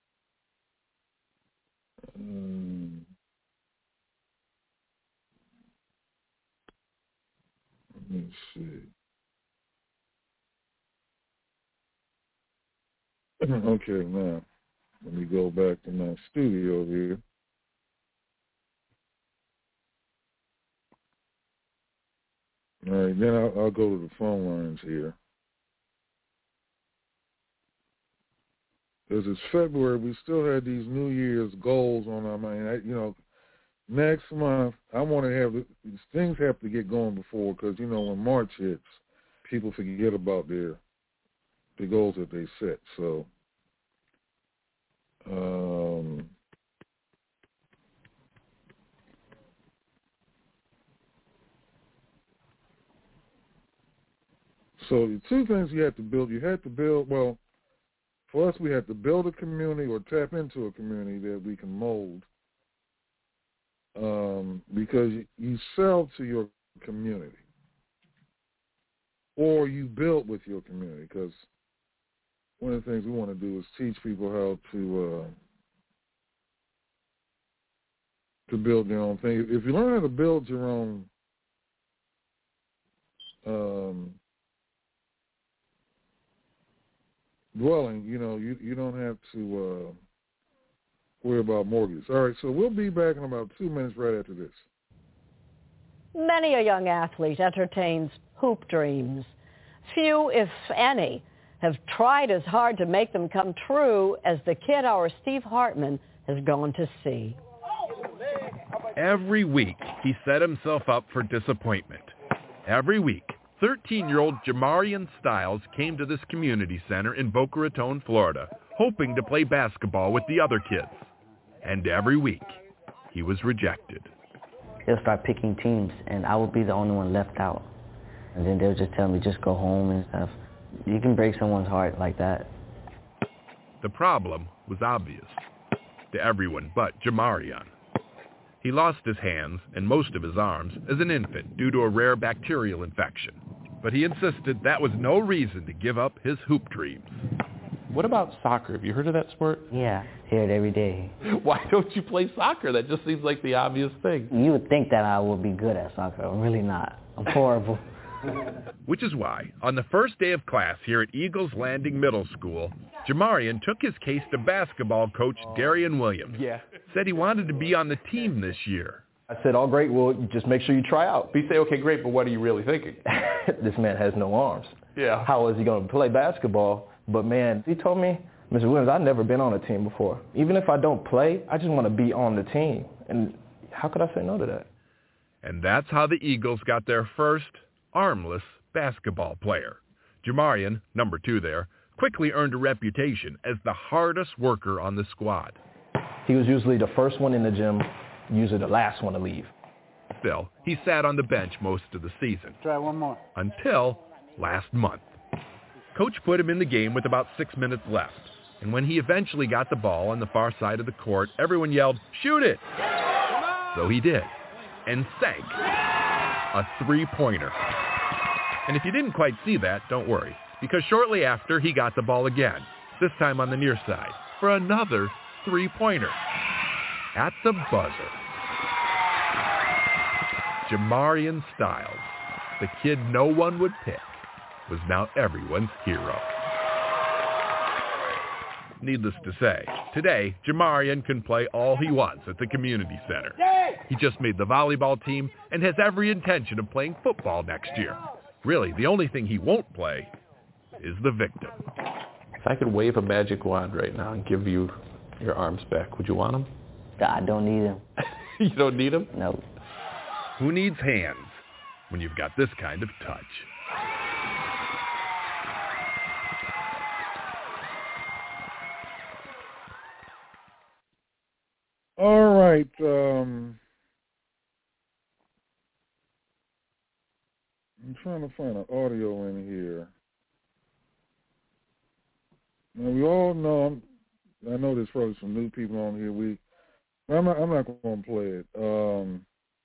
Let me see. Okay, now let me go back to my studio here. All right, then I'll go to the phone lines here. Because it's February, we still had these New Year's goals on our mind. Next month, I want to have these things have to get going before, because, when March hits, people forget about the goals that they set. So, so the two things you had to build, well, for us, we had to build a community or tap into a community that we can mold, because you sell to your community. or you build with your community, because one of the things we want to do is teach people how to build their own thing. If you learn how to build your own dwelling, you don't have to worry about mortgages. All right, so we'll be back in about 2 minutes right after this. Many a young athlete entertains hoop dreams. Few, if any, have tried as hard to make them come true as the kid our Steve Hartman has gone to see. Every week, he set himself up for disappointment. Every week, 13-year-old Jamarian Styles came to this community center in Boca Raton, Florida, hoping to play basketball with the other kids. And every week, he was rejected. They'll start picking teams, and I would be the only one left out. And then they'll just tell me, just go home and stuff. You can break someone's heart like that. The problem was obvious to everyone but Jamarian. He lost his hands and most of his arms as an infant due to a rare bacterial infection. But he insisted that was no reason to give up his hoop dreams. What about soccer? Have you heard of that sport? Yeah, hear it every day. Why don't you play soccer? That just seems like the obvious thing. You would think that I would be good at soccer. I'm really not. I'm horrible. Which is why, on the first day of class here at Eagles Landing Middle School, Jamarian took his case to basketball coach Darian Williams. Yeah. Said he wanted to be on the team this year. I said, all great, well, just make sure you try out. You say, okay, great, but what are you really thinking? This man has no arms. Yeah. How is he going to play basketball? But, man, he told me, Mr. Williams, I've never been on a team before. Even if I don't play, I just want to be on the team. And how could I say no to that? And that's how the Eagles got their first armless basketball player. Jamarian, number 2 there, quickly earned a reputation as the hardest worker on the squad. He was usually the first one in the gym, usually the last one to leave. Still, he sat on the bench most of the season. Try one more. Until last month. Coach put him in the game with about 6 minutes left. And when he eventually got the ball on the far side of the court, everyone yelled, "Shoot it!" So he did. And sank a three-pointer. And if you didn't quite see that, don't worry, because shortly after he got the ball again, this time on the near side, for another three-pointer. At the buzzer. Jamarian Styles, the kid no one would pick, was now everyone's hero. Needless to say, today, Jamarian can play all he wants at the community center. He just made the volleyball team and has every intention of playing football next year. Really, the only thing he won't play is the victim. If I could wave a magic wand right now and give you your arms back, would you want them? I don't need them. You don't need them? No. Who needs hands when you've got this kind of touch? All right. I'm trying to find an audio in here. Now we all know. I know there's probably some new people on here. I'm not going to play it.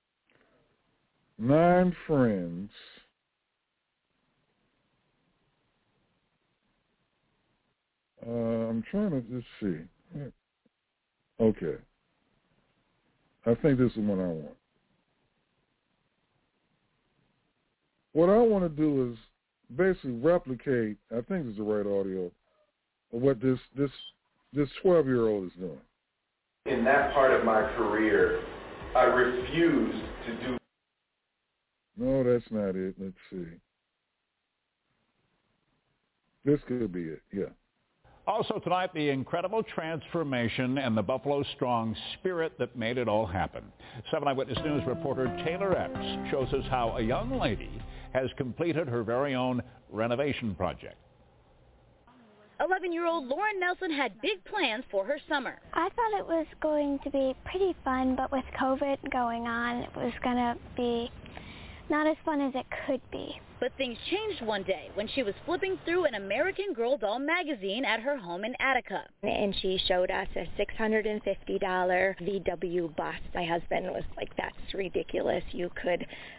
9 friends. I'm trying to just see. Okay. I think this is what I want. What I want to do is basically replicate, I think this is the right audio, of what this 12-year-old is doing. In that part of my career, I refused to do. No, that's not it. Let's see. This could be it, yeah. Also tonight, the incredible transformation and the Buffalo Strong spirit that made it all happen. 7 Eyewitness News reporter Taylor Epps shows us how a young lady has completed her very own renovation project. 11-year-old Lauren Nelson had big plans for her summer. I thought it was going to be pretty fun, but with COVID going on, it was going to be not as fun as it could be. But things changed one day when she was flipping through an American Girl doll magazine at her home in Attica. And she showed us a $650 VW bust. My husband was like, that's ridiculous. You could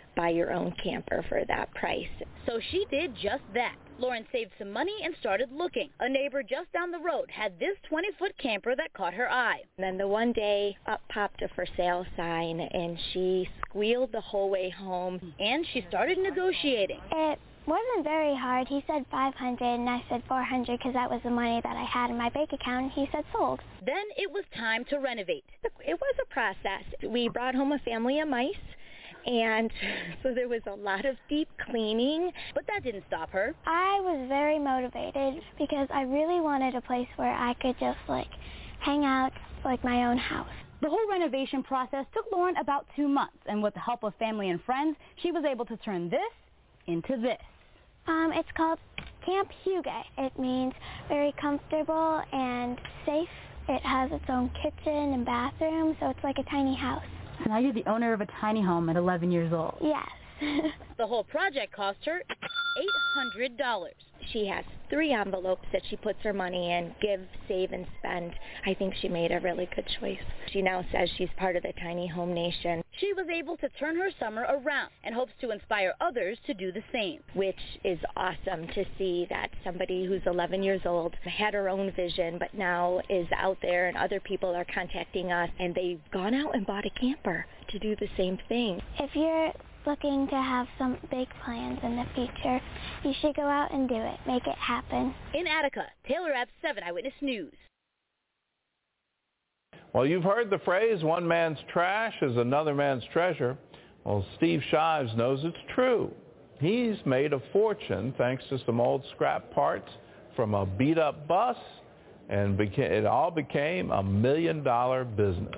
buy your own camper for that price. So she did just that. Lauren saved some money and started looking. A neighbor just down the road had this 20-foot camper that caught her eye. And then the one day up popped a for sale sign, and she squealed the whole way home. And she started negotiating. It wasn't very hard. He said $500 and I said $400 because that was the money that I had in my bank account, and he said sold. Then it was time to renovate. It was a process. We brought home a family of mice, and so there was a lot of deep cleaning. But that didn't stop her. I was very motivated because I really wanted a place where I could just hang out like my own house. The whole renovation process took Lauren about 2 months, and with the help of family and friends, she was able to turn this into this. It's called Camp Huguet. It means very comfortable and safe. It has its own kitchen and bathroom, so it's like a tiny house. So now you're the owner of a tiny home at 11 years old. Yes. The whole project cost her $800. She has 3 envelopes that she puts her money in: give, save, and spend. I think she made a really good choice. She now says she's part of the Tiny Home Nation. She was able to turn her summer around and hopes to inspire others to do the same. Which is awesome to see that somebody who's 11 years old had her own vision, but now is out there, and other people are contacting us, and they've gone out and bought a camper to do the same thing. If you're looking to have some big plans in the future, you should go out and do it. Make it happen. In Attica, Taylor Epps, 7 Eyewitness News. Well, you've heard the phrase, one man's trash is another man's treasure. Well, Steve Shives knows it's true. He's made a fortune thanks to some old scrap parts from a beat-up bus, and it all became $1 million business.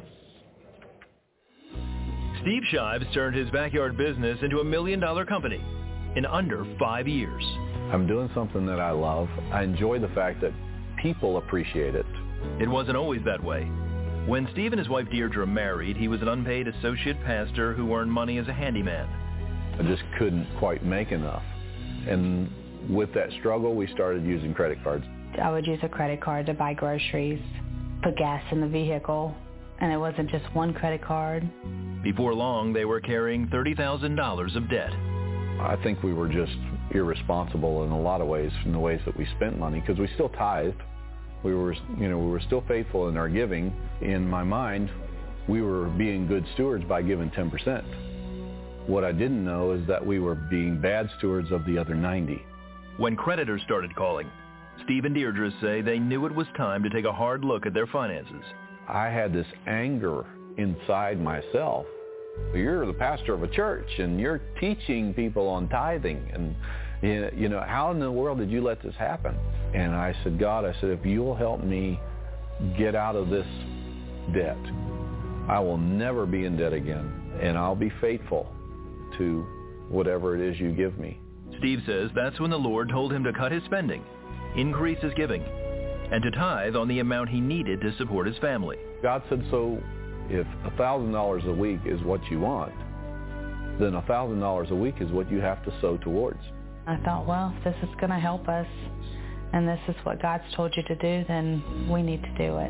Steve Shives turned his backyard business into $1 million company in under 5 years. I'm doing something that I love. I enjoy the fact that people appreciate it. It wasn't always that way. When Steve and his wife Deirdre married, he was an unpaid associate pastor who earned money as a handyman. I just couldn't quite make enough. And with that struggle, we started using credit cards. I would use a credit card to buy groceries, put gas in the vehicle, and it wasn't just one credit card. Before long, they were carrying $30,000 of debt. I think we were just irresponsible in a lot of ways, in the ways that we spent money, because we still tithed. We were still faithful in our giving. In my mind, we were being good stewards by giving 10%. What I didn't know is that we were being bad stewards of the other 90. When creditors started calling, Steve and Deirdre say they knew it was time to take a hard look at their finances. I had this anger inside myself. You're the pastor of a church, and you're teaching people on tithing, and how in the world did you let this happen? And I said, God, if you'll help me get out of this debt, I will never be in debt again, and I'll be faithful to whatever it is you give me. Steve says that's when the Lord told him to cut his spending, increase his giving, and to tithe on the amount he needed to support his family. God said, so if $1,000 a week is what you want, then $1,000 a week is what you have to sow towards. I thought, well, if this is going to help us and this is what God's told you to do, then we need to do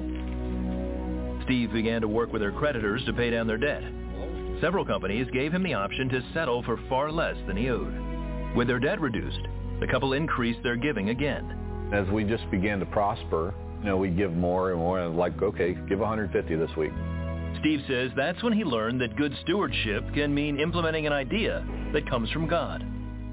it. Steve began to work with their creditors to pay down their debt. Several companies gave him the option to settle for far less than he owed. With their debt reduced, the couple increased their giving again. As we just began to prosper, we give more and more, like, okay, give $150 this week. Steve says that's when he learned that good stewardship can mean implementing an idea that comes from God.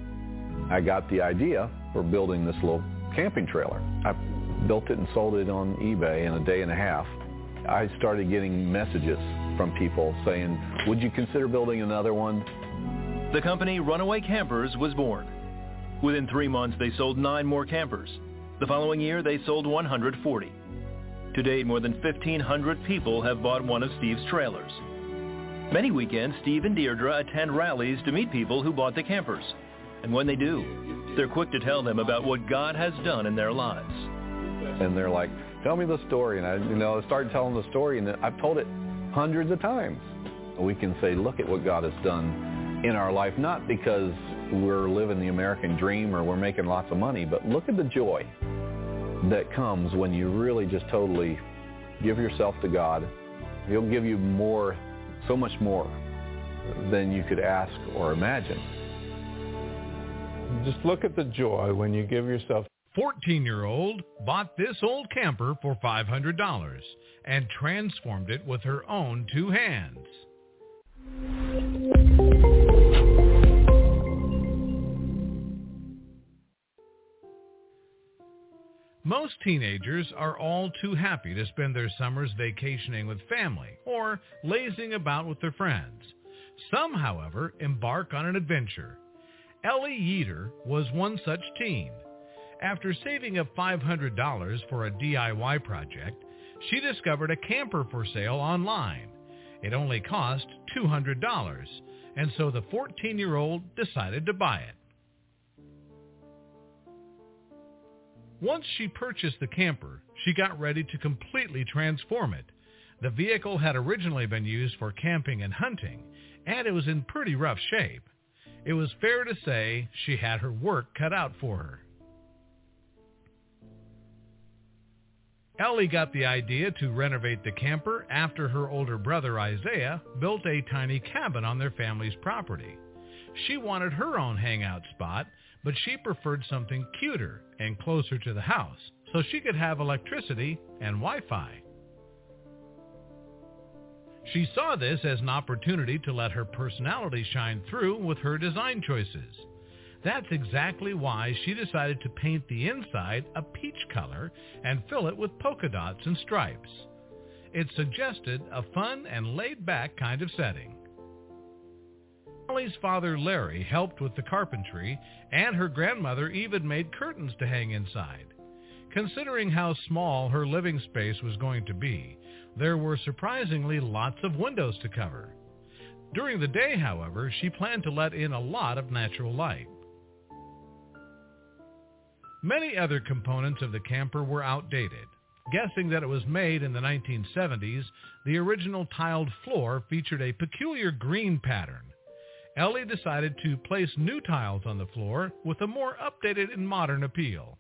I got the idea for building this little camping trailer. I built it and sold it on eBay in a day and a half. I started getting messages from people saying, would you consider building another one? The company Runaway Campers was born. Within 3 months, they sold 9 more campers. The following year, they sold 140. To date, more than 1,500 people have bought one of Steve's trailers. Many weekends, Steve and Deirdre attend rallies to meet people who bought the campers. And when they do, they're quick to tell them about what God has done in their lives. And they're like, tell me the story. And I started telling the story, and I've told it hundreds of times. We can say, look at what God has done in our life, not because we're living the American dream or we're making lots of money, but look at the joy that comes when you really just totally give yourself to God. He'll give you more, so much more than you could ask or imagine. Just look at the joy when you give yourself. 14-year-old bought this old camper for $500 and transformed it with her own two hands. Most teenagers are all too happy to spend their summers vacationing with family or lazing about with their friends. Some, however, embark on an adventure. Ellie Yeater was one such teen. After saving up $500 for a DIY project, she discovered a camper for sale online. It only cost $200, and so the 14-year-old decided to buy it. Once she purchased the camper, she got ready to completely transform it. The vehicle had originally been used for camping and hunting, and it was in pretty rough shape. It was fair to say she had her work cut out for her. Ellie got the idea to renovate the camper after her older brother Isaiah built a tiny cabin on their family's property. She wanted her own hangout spot, but she preferred something cuter and closer to the house, so she could have electricity and Wi-Fi. She saw this as an opportunity to let her personality shine through with her design choices. That's exactly why she decided to paint the inside a peach color and fill it with polka dots and stripes. It suggested a fun and laid-back kind of setting. Ellie's father, Larry, helped with the carpentry, and her grandmother even made curtains to hang inside. Considering how small her living space was going to be, there were surprisingly lots of windows to cover. During the day, however, she planned to let in a lot of natural light. Many other components of the camper were outdated. Guessing that it was made in the 1970s, the original tiled floor featured a peculiar green pattern. Ellie decided to place new tiles on the floor with a more updated and modern appeal.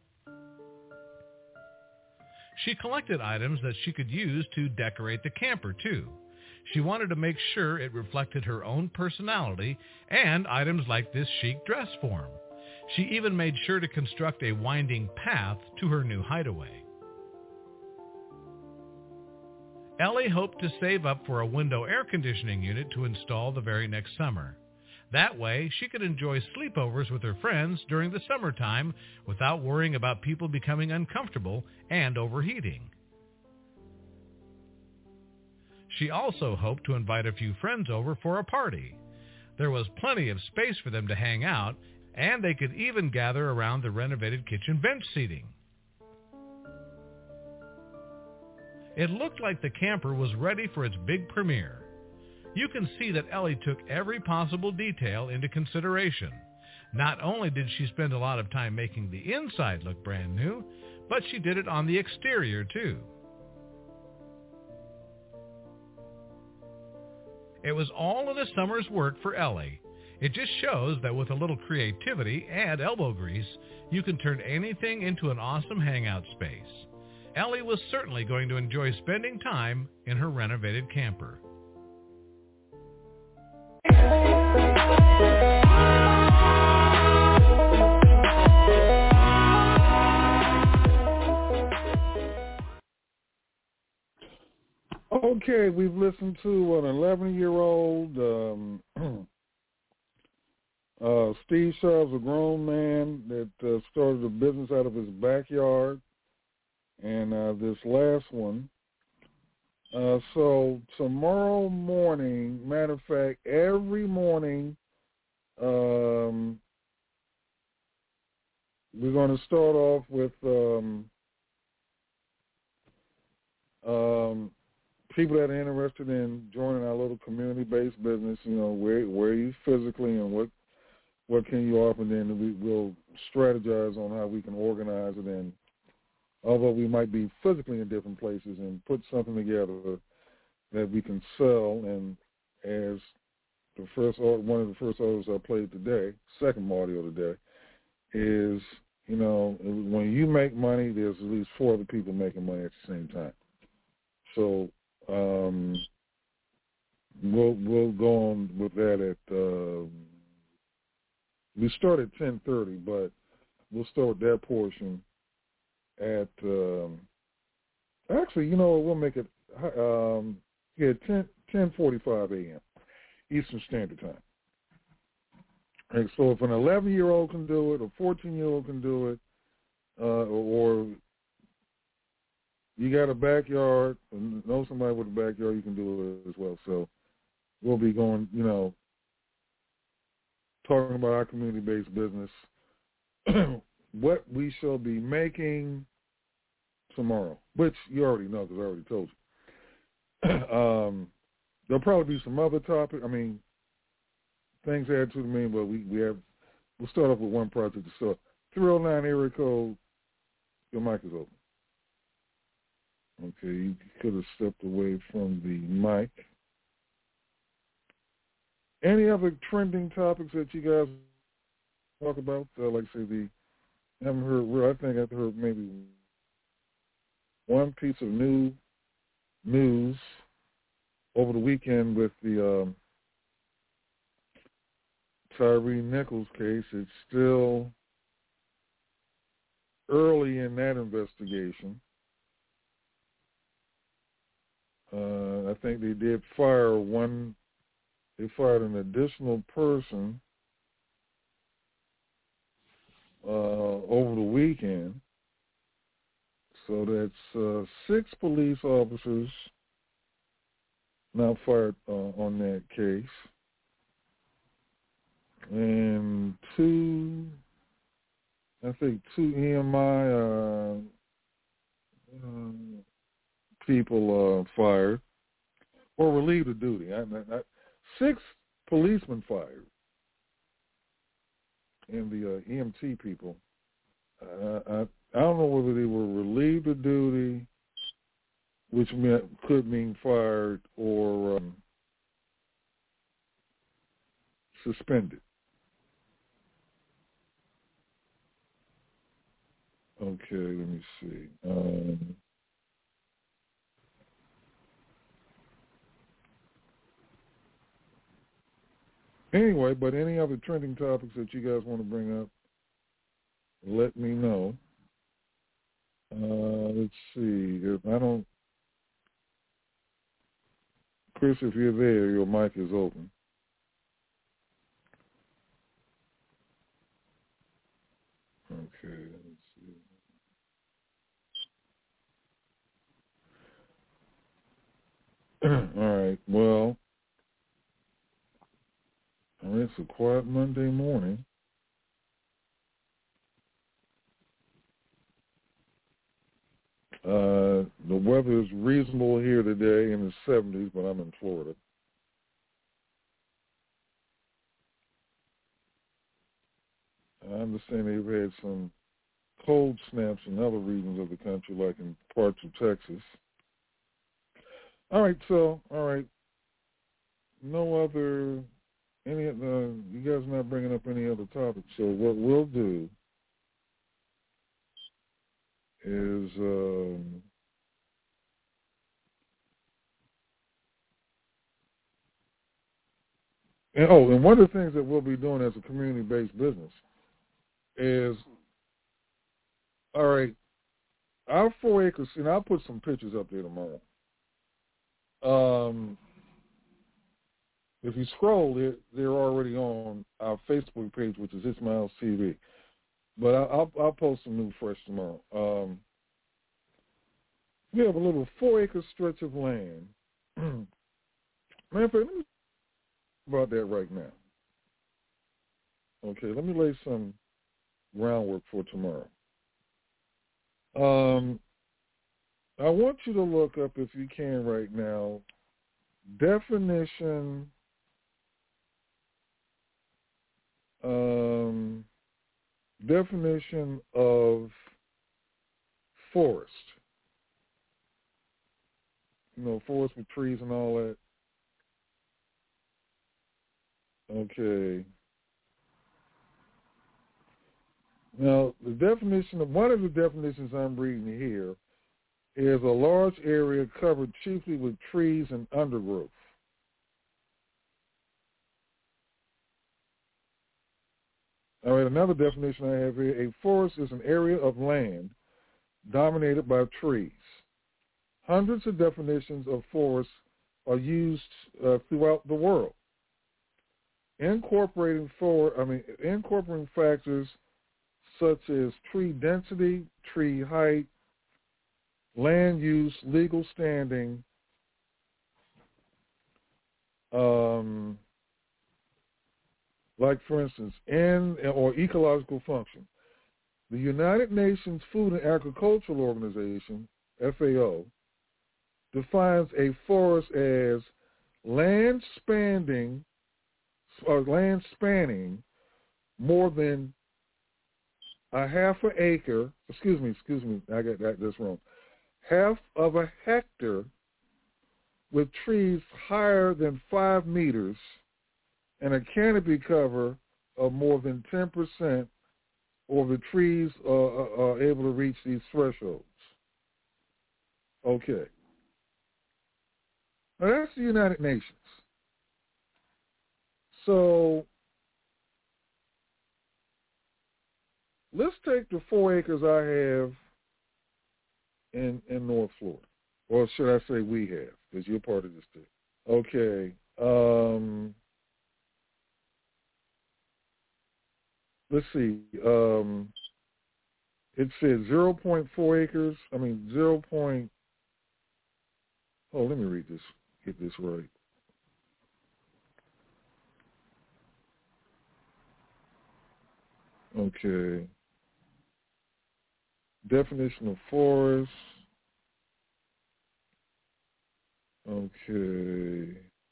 She collected items that she could use to decorate the camper, too. She wanted to make sure it reflected her own personality and items like this chic dress form. She even made sure to construct a winding path to her new hideaway. Ellie hoped to save up for a window air conditioning unit to install the very next summer. That way, she could enjoy sleepovers with her friends during the summertime without worrying about people becoming uncomfortable and overheating. She also hoped to invite a few friends over for a party. There was plenty of space for them to hang out, and they could even gather around the renovated kitchen bench seating. It looked like the camper was ready for its big premiere. You can see that Ellie took every possible detail into consideration. Not only did she spend a lot of time making the inside look brand new, but she did it on the exterior too. It was all in a summer's work for Ellie. It just shows that with a little creativity and elbow grease, you can turn anything into an awesome hangout space. Ellie was certainly going to enjoy spending time in her renovated camper. Okay, we've listened to an 11-year-old Steve Sharp's a grown man that started a business out of his backyard, and this last one. So tomorrow morning, matter of fact, every morning, we're going to start off with people that are interested in joining our little community-based business. You know, where are you physically, and what can you offer? And then we'll strategize on how we can organize it. And although we might be physically in different places, and put something together that we can sell. And as one of the first orders I played today, second audio today, is, you know, when you make money, there's at least 4 other people making money at the same time. So we'll go on with that at. We start at 10:30, but we'll start with that portion at. Actually, we'll make it 10:45 a.m. Eastern Standard Time. And so if an 11-year-old can do it, a 14-year-old can do it, or you got a backyard, know somebody with a backyard, you can do it as well. So we'll be going, talking about our community-based business, what we shall be making tomorrow, which you already know because I already told you. There'll probably be some other topic. I mean, things add to the mean, but we'll start off with one project to start. 309 area code, your mic is open. Okay, you could have stepped away from the mic. Any other trending topics that you guys talk about? Like I say, I haven't heard. I think I've heard maybe one piece of news over the weekend with the Tyree Nichols case. It's still early in that investigation. I think they did fire one. They fired an additional person over the weekend. So that's 6 police officers now fired on that case. And 2 EMI people fired or relieved of duty. 6 policemen fired, and the EMT people. I don't know whether they were relieved of duty, which could mean fired, or suspended. Okay, let me see. Anyway, but any other trending topics that you guys want to bring up, let me know. Let's see. If I don't, Chris, if you're there, your mic is open. Okay, let's see. All right, well, it's a quiet Monday morning. The weather is reasonable here today in the 70s, but I'm in Florida. I understand they've had some cold snaps in other regions of the country, like in parts of Texas. All right. No other, you guys are not bringing up any other topics. So what we'll do is, and one of the things that we'll be doing as a community-based business is, all right, our 4 acres, and I'll put some pictures up there tomorrow. If you scroll, they're already on our Facebook page, which is Ismail's TV. But I'll post some new fresh tomorrow. We have a little 4-acre stretch of land. Matter of fact, let me talk about that right now. Okay, let me lay some groundwork for tomorrow. I want you to look up, if you can right now, definition of forest. Forest with trees and all that. Okay. Now, one of the definitions I'm reading here is a large area covered chiefly with trees and undergrowth. All right, another definition I have here, a forest is an area of land dominated by trees. Hundreds of definitions of forests are used throughout the world. Incorporating factors such as tree density, tree height, land use, legal standing, like for instance, or ecological function. The United Nations Food and Agricultural Organization, FAO, defines a forest as land spanning more than a half an acre. Excuse me, I got this wrong. Half of a hectare with trees higher than 5 meters and a canopy cover of more than 10%, or the trees are able to reach these thresholds. Okay. Now that's the United Nations. So let's take the 4 acres I have in North Florida. Or should I say we have, because you're part of this too. Okay. Let's see. It says 0.4 acres. I mean, 0. Oh, let me read this. Get this right. Okay. Definition of forest. Okay.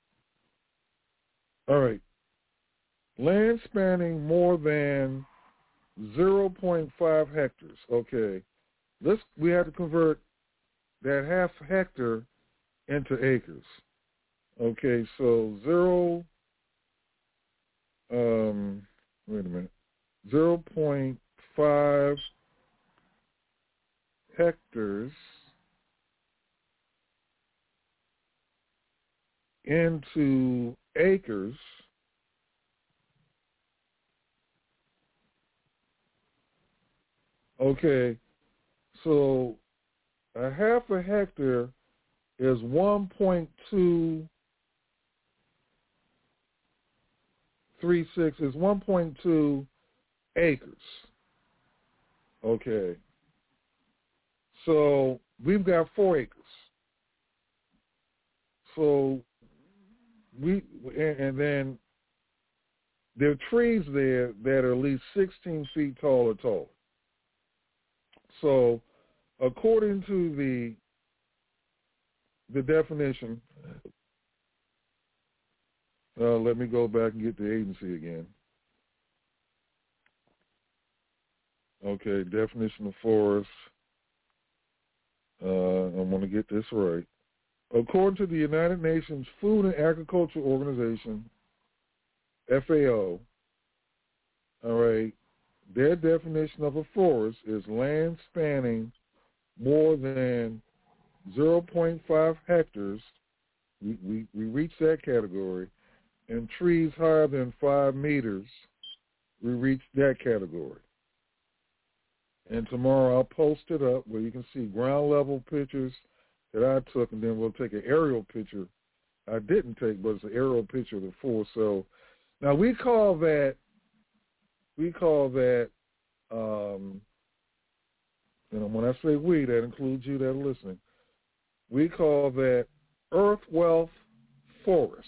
All right. Land spanning more than 0.5 hectares. Okay. We have to convert that half hectare into acres. Okay, so wait a minute. 0.5 hectares into acres. Okay, so a half a hectare is 1.236, is 1.2 acres. Okay, so we've got 4 acres. So and then there are trees there that are at least 16 feet tall or taller. So according to the definition, let me go back and get the agency again. Okay, definition of forest. I want to get this right. According to the United Nations Food and Agriculture Organization, FAO, all right, their definition of a forest is land spanning more than 0.5 hectares. We reach that category. And trees higher than 5 meters, we reach that category. And tomorrow I'll post it up where you can see ground level pictures that I took, and then we'll take an aerial picture. I didn't take, but it's an aerial picture of the forest. So now we call that, and when I say we, that includes you that are listening, we call that Earth Wealth Forest.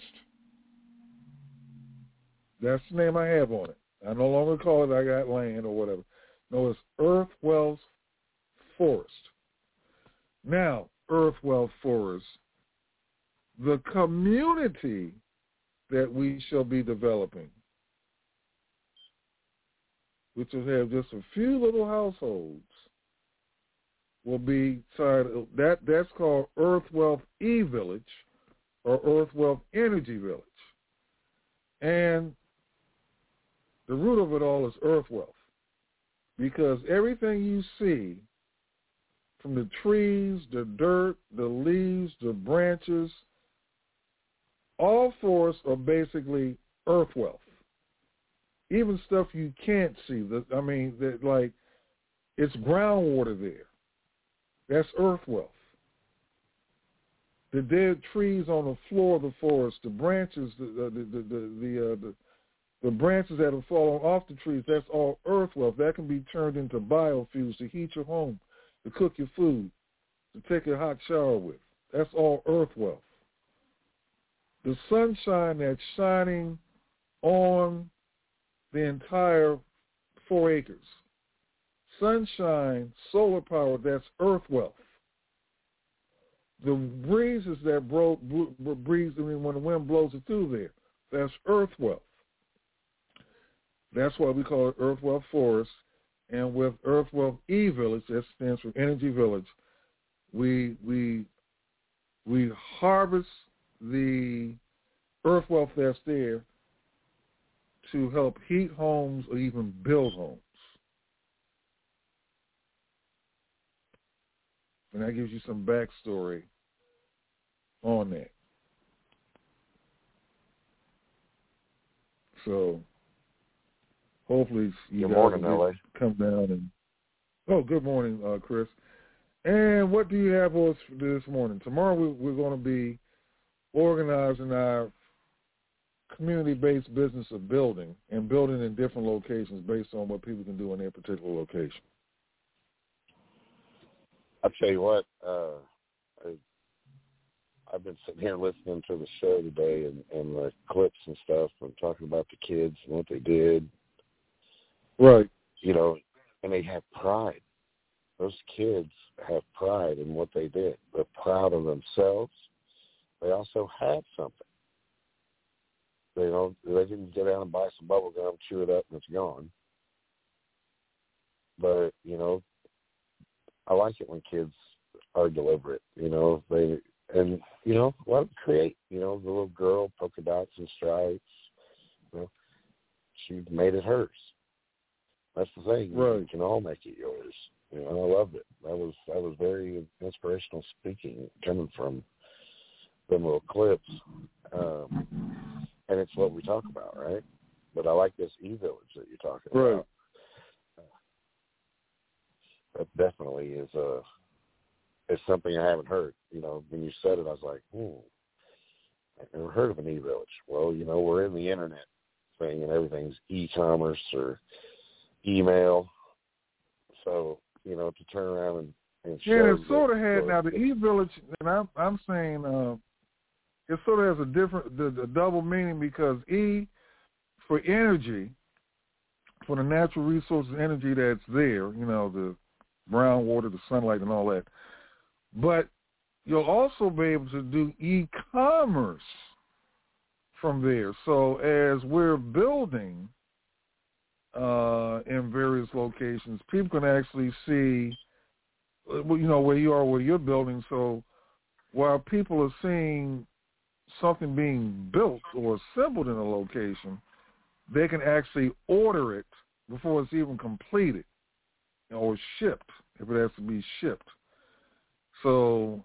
That's the name I have on it. I no longer call it I got land or whatever. No, it's Earth Wealth Forest. Now, Earth Wealth Forest, the community that we shall be developing, which will have just a few little households, will be that's called Earth Wealth E-Village or Earth Wealth Energy Village. And the root of it all is Earth Wealth, because everything you see, from the trees, the dirt, the leaves, the branches, all forests are basically earth wealth. even stuff you can't see. Like it's groundwater there. That's earth wealth. The dead trees on the floor of the forest, the branches, the branches that have fallen off the trees, that's all earth wealth. That can be turned into biofuels to heat your home, to cook your food, to take a hot shower with. That's all earth wealth. The sunshine that's shining on the entire 4 acres. Sunshine, solar power, that's earth wealth. The breezes that when the wind blows it through there, that's earth wealth. That's why we call it Earth Wealth Forest. And with Earth Wealth E-Village, that stands for Energy Village, we harvest the earth wealth that's there to help heat homes or even build homes. And that gives you some backstory on that. So hopefully you guys come down and... Oh, good morning, Chris. And what do you have for us this morning? Tomorrow we're going to be organizing our community-based business of building and building in different locations based on what people can do in their particular location. I'll tell you what, I've been sitting here listening to the show today and the clips and stuff and talking about the kids and what they did. Right. You know, and they have pride. Those kids have pride in what they did. They're proud of themselves. They also had something. They didn't get out and buy some bubble gum, chew it up, and it's gone. But, I like it when kids are deliberate, let them create, the little girl, polka dots and stripes, she made it hers. That's the thing. Right. You can all make it yours. I loved it. That was very inspirational speaking coming from them little clips. And it's what we talk about, right? But I like this E-Village that you're talking about. That definitely is something I haven't heard. When you said it, I was like, I've never heard of an E-Village. Well, we're in the internet thing and everything's e-commerce or email. So, to turn around and show. Yeah, it sort of had, now the E-Village, and I'm saying it sort of has a different, the double meaning because E for energy, for the natural resources energy that's there, the brown water, the sunlight, and all that. But you'll also be able to do e-commerce from there. So as we're building in various locations, people can actually see, where you are, where you're building. So while people are seeing something being built or assembled in a location, they can actually order it before it's even completed or shipped, if it has to be shipped. So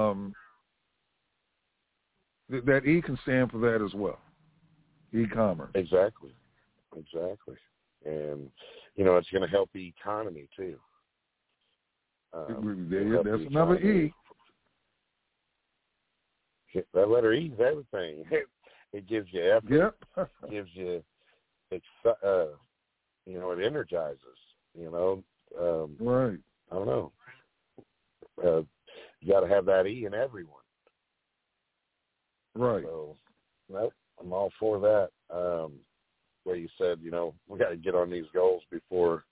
that E can stand for that as well, e-commerce. Exactly. And, it's going to help the economy, too. That's another E. That letter E is everything. It gives you effort. Yep. It gives you, it energizes, right. I don't know. You got to have that E in everyone. Right. So, I'm all for that. Where you said, we got to get on these goals before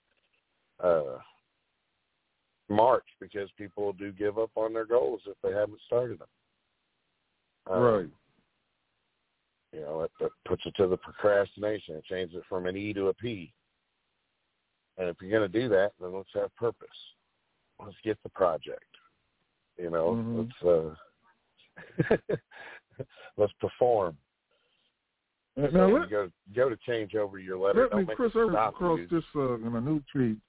March because people do give up on their goals if they haven't started them. Right. That puts it to the procrastination. It changes it from an E to a P. And if you're going to do that, then let's have purpose. Let's get the project. Let's perform. Now, go to change over your letter. Chris, I ran across this in a new feed.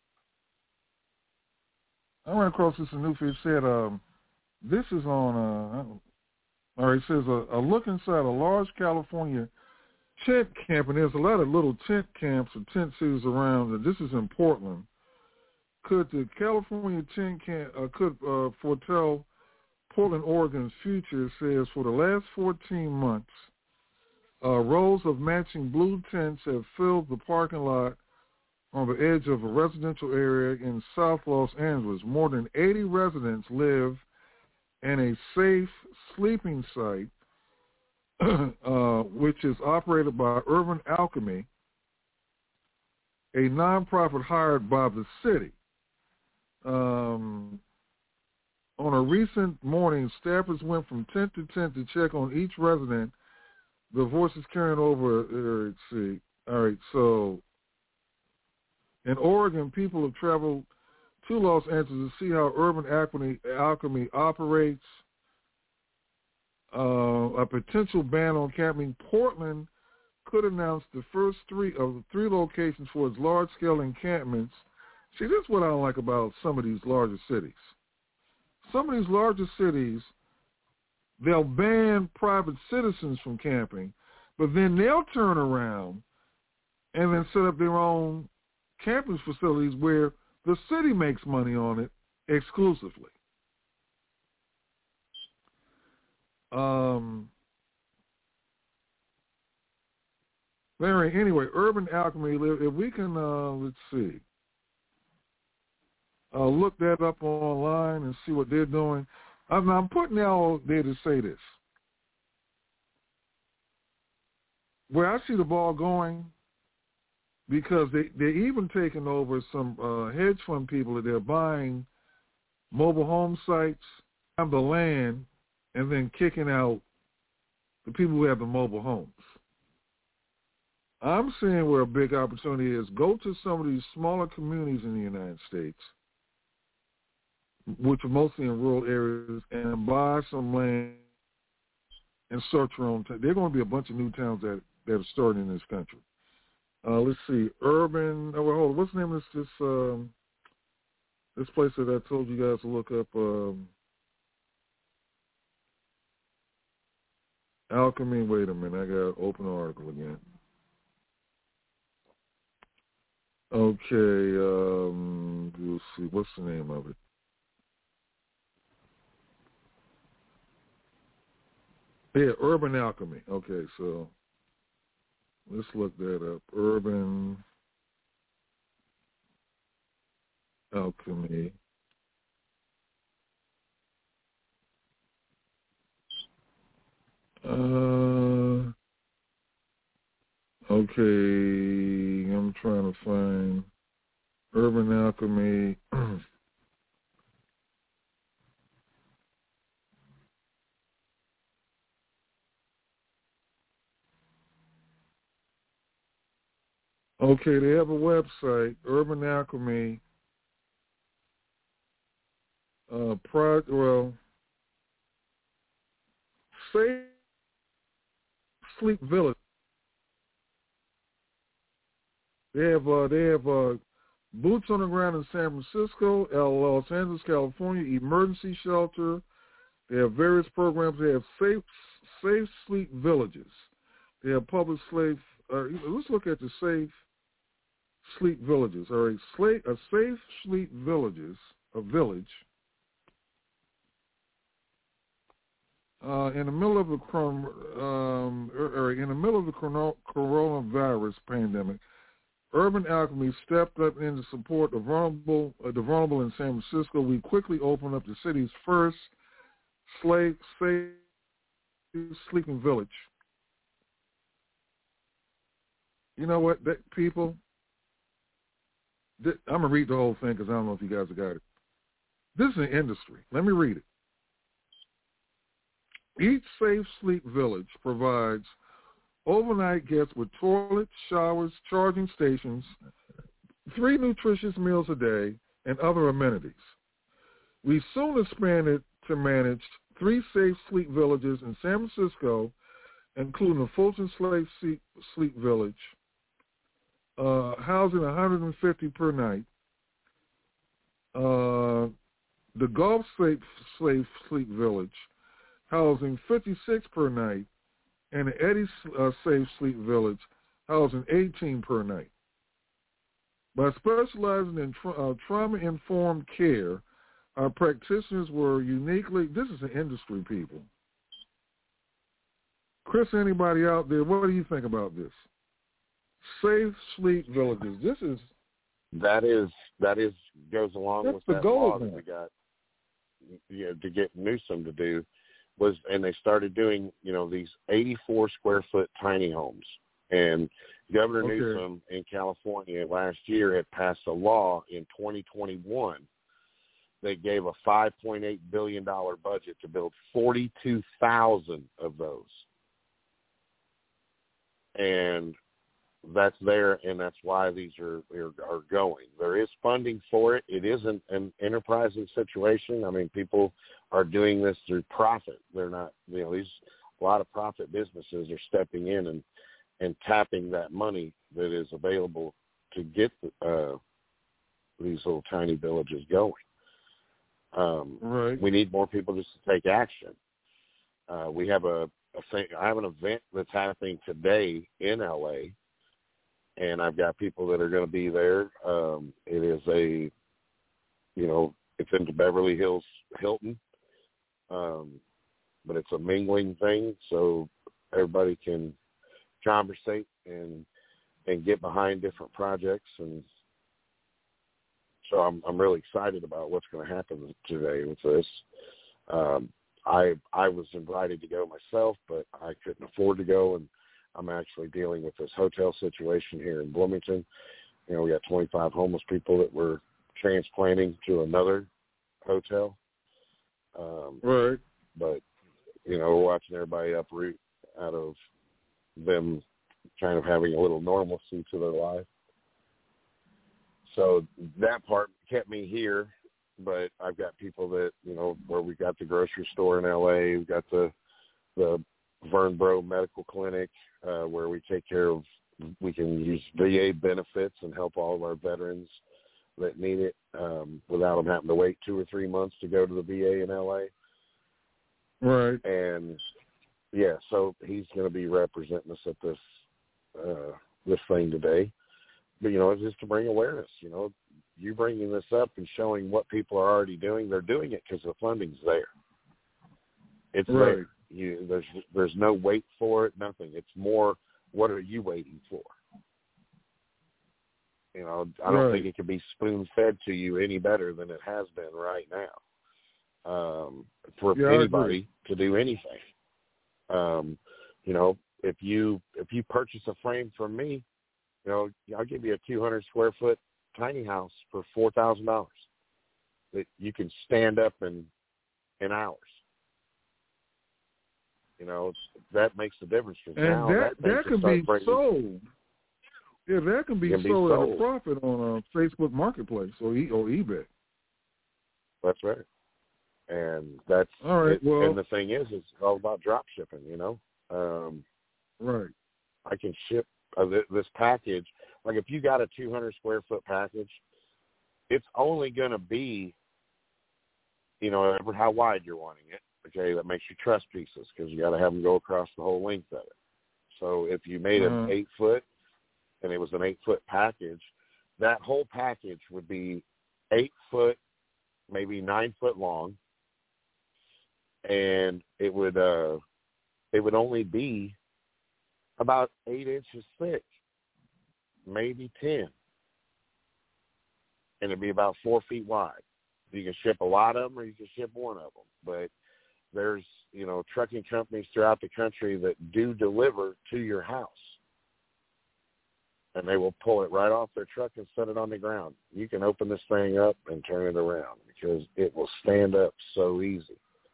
I ran across this in a new feed. It said, this is on, it says, a look inside a large California tent camping. There's a lot of little tent camps or tent cities around, and this is in Portland. Could the California tent camp foretell Portland, Oregon's future? It says for the last 14 months, rows of matching blue tents have filled the parking lot on the edge of a residential area in South Los Angeles. More than 80 residents live in a safe sleeping site, which is operated by Urban Alchemy, a nonprofit hired by the city. On a recent morning, staffers went from tent to tent to check on each resident. The voices carrying over, let's see. All right, so in Oregon, people have traveled to Los Angeles to see how Urban Alchemy operates. A potential ban on camping. Portland could announce the first three locations for its large-scale encampments. See, this is what I don't like about some of these larger cities. Some of these larger cities, they'll ban private citizens from camping, but then they'll turn around and then set up their own camping facilities where the city makes money on it exclusively. Anyway, Urban Alchemy, if we can, let's see, look that up online and see what they're doing. I'm putting that all there to say this. Where I see the ball going, because they're even taking over some hedge fund people that they're buying mobile home sites, have the land, and then kicking out the people who have the mobile homes. I'm seeing where a big opportunity is. Go to some of these smaller communities in the United States, which are mostly in rural areas, and buy some land and start your own. There are going to be a bunch of new towns that are starting in this country. Let's see, Urban. Oh, well, hold on. What's the name of this place that I told you guys to look up? Alchemy. Wait a minute, I got to open the article again. Okay, we'll see. What's the name of it? Yeah, Urban Alchemy. Okay, so let's look that up. Urban Alchemy. Okay, I'm trying to find Urban Alchemy. Okay, they have a website, Urban Alchemy. Safe Sleep Village. They have boots on the ground in San Francisco, Los Angeles, California, emergency shelter. They have various programs. They have safe sleep villages. They have public slave. Let's look at the safe sleep villages. All right, a safe sleep villages, a village. In the middle of the coronavirus pandemic, Urban Alchemy stepped up in to support the vulnerable in San Francisco. We quickly opened up the city's first safe sleeping village. You know what, people? I'm going to read the whole thing because I don't know if you guys have got it. This is an industry. Let me read it. Each safe sleep village provides overnight guests with toilets, showers, charging stations, 3 nutritious meals a day, and other amenities. We soon expanded to manage 3 safe sleep villages in San Francisco, including the Fulton Slave Sleep Village, housing 150 per night. The Gulf Slave Sleep Village, housing 56 per night, and the Eddie Safe Sleep Village, housing 18 per night. By specializing in trauma-informed care, our practitioners were uniquely, this is an industry, people. Chris, anybody out there, what do you think about this? Safe Sleep Villages. That goes along with that law that we got, to get Newsom to do and they started doing, these 84 square foot tiny homes. And Governor Newsom in California last year had passed a law in 2021 that gave a $5.8 billion budget to build 42,000 of those. And that's there, and that's why these are going. There is funding for it. It isn't an enterprising situation. I mean, people are doing this through profit. They're not, a lot of profit businesses are stepping in and tapping that money that is available to get these little tiny villages going. Right. We need more people just to take action. We have I have an event that's happening today in LA, and I've got people that are going to be there. It is it's in the Beverly Hills Hilton, but it's a mingling thing, so everybody can conversate and get behind different projects, and so I'm really excited about what's going to happen today with this. I was invited to go myself, but I couldn't afford to go, and I'm actually dealing with this hotel situation here in Bloomington. We got 25 homeless people that we're transplanting to another hotel. Right. But, we're watching everybody uproot out of them kind of having a little normalcy to their life. So that part kept me here, but I've got people that, where we got the grocery store in LA, we've got the Vernbro Medical Clinic, where we can use VA benefits and help all of our veterans that need it without them having to wait 2 or 3 months to go to the VA in LA. Right. And yeah, so he's going to be representing us at this thing today. But, it's just to bring awareness, you bringing this up and showing what people are already doing. They're doing it because the funding's there. It's right. There. There's no wait for it, nothing. It's more, what are you waiting for? I don't think it can be spoon-fed to you any better than it has been right now for anybody to do anything. If you purchase a frame from me, I'll give you a 200 square foot tiny house for $4,000 that you can stand up in hours. That makes the difference. And that can be sold. Yeah, that can be sold at a profit on a Facebook Marketplace or eBay. That's right. And that's all right. Well, and the thing is, it's all about drop shipping. Right. I can ship this package. Like if you got a 200 square foot package, it's only going to be, how wide you're wanting it. Okay, that makes you truss pieces because you got to have them go across the whole length of it. So if you made an 8 foot and it was an 8 foot package, that whole package would be 8 foot, maybe 9 foot long, and it would only be about 8 inches thick, maybe 10, and it'd be about 4 feet wide. You can ship a lot of them or you can ship one of them, but there's, trucking companies throughout the country that do deliver to your house, and they will pull it right off their truck and set it on the ground. You can open this thing up and turn it around because it will stand up so easy.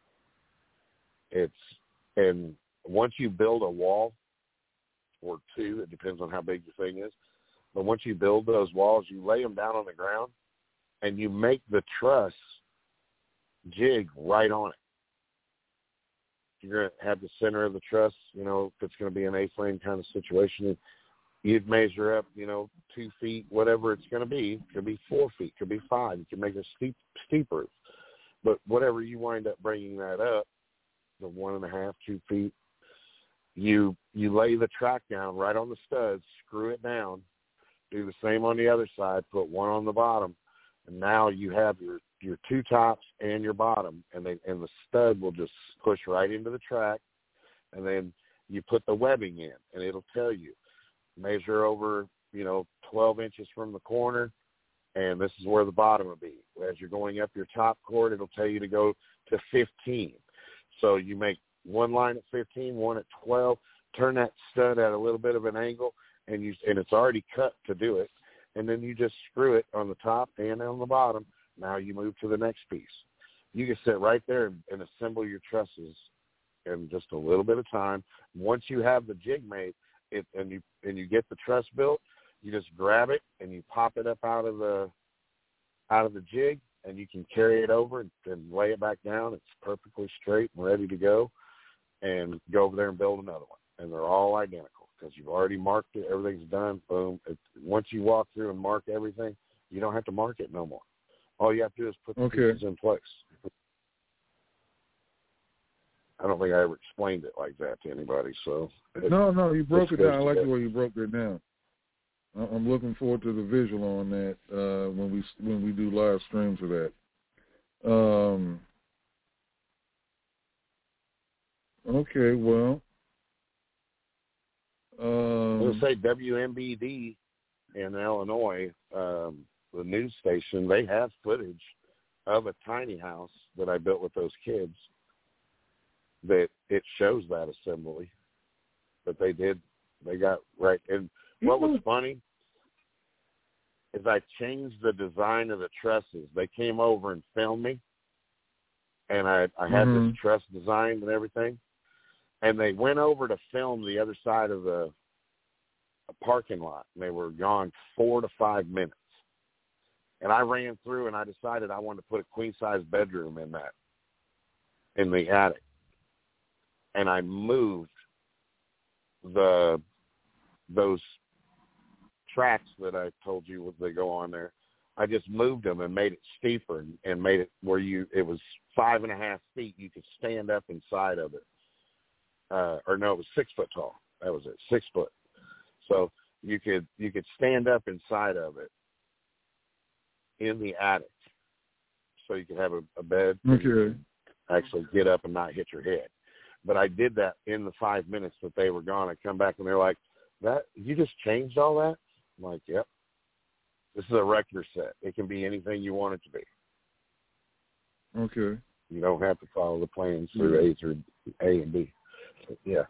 And once you build a wall or 2, it depends on how big the thing is, but once you build those walls, you lay them down on the ground and you make the truss jig right on it. You're going to have the center of the truss, if it's going to be an A-frame kind of situation, you'd measure up, 2 feet, whatever it's going to be. It could be 4 feet, could be 5. You can make a steep roof. But whatever you wind up bringing that up, the 1.5, 2 feet, you lay the track down right on the studs, screw it down, do the same on the other side, put one on the bottom, and now you have your two tops and your bottom, and the stud will just push right into the track, and then you put the webbing in, and it'll tell you, measure over, 12 inches from the corner, and this is where the bottom will be. As you're going up your top cord, it'll tell you to go to 15. So you make one line at 15, one at 12, turn that stud at a little bit of an angle, and it's already cut to do it, and then you just screw it on the top and on the bottom. Now you move to the next piece. You can sit right there and assemble your trusses in just a little bit of time. Once you have the jig made, and you get the truss built, you just grab it and you pop it up out of the jig, and you can carry it over and lay it back down. It's perfectly straight and ready to go, and go over there and build another one. And they're all identical because you've already marked it. Everything's done. Boom. Once you walk through and mark everything, you don't have to mark it no more. All you have to do is put the pieces in place. I don't think I ever explained it like that to anybody. So no, you broke it down. I like the way you broke it down. I'm looking forward to the visual on that when we do live streams of that. Okay, well, let's say WMBD in Illinois, the news station, they have footage of a tiny house that I built with those kids that it shows that assembly. But they got right. And what was funny is I changed the design of the trusses. They came over and filmed me, and I had this truss designed and everything. And they went over to film the other side of the parking lot, and they were gone 4 to 5 minutes. And I ran through, and I decided I wanted to put a queen-size bedroom in the attic. And I moved those tracks that I told you they go on there. I just moved them and made it steeper and made it where it was 5.5 feet. You could stand up inside of it. Or no, it was 6 foot tall. That was it, 6 foot. So you could stand up inside of it in the attic. So you could have a bed. Okay. Actually get up and not hit your head. But I did that in the 5 minutes that they were gone. I come back and they're like, "That you just changed all that?" I'm like, "Yep. This is a Rector set. It can be anything you want it to be." Okay. You don't have to follow the plans through A and B. Yeah.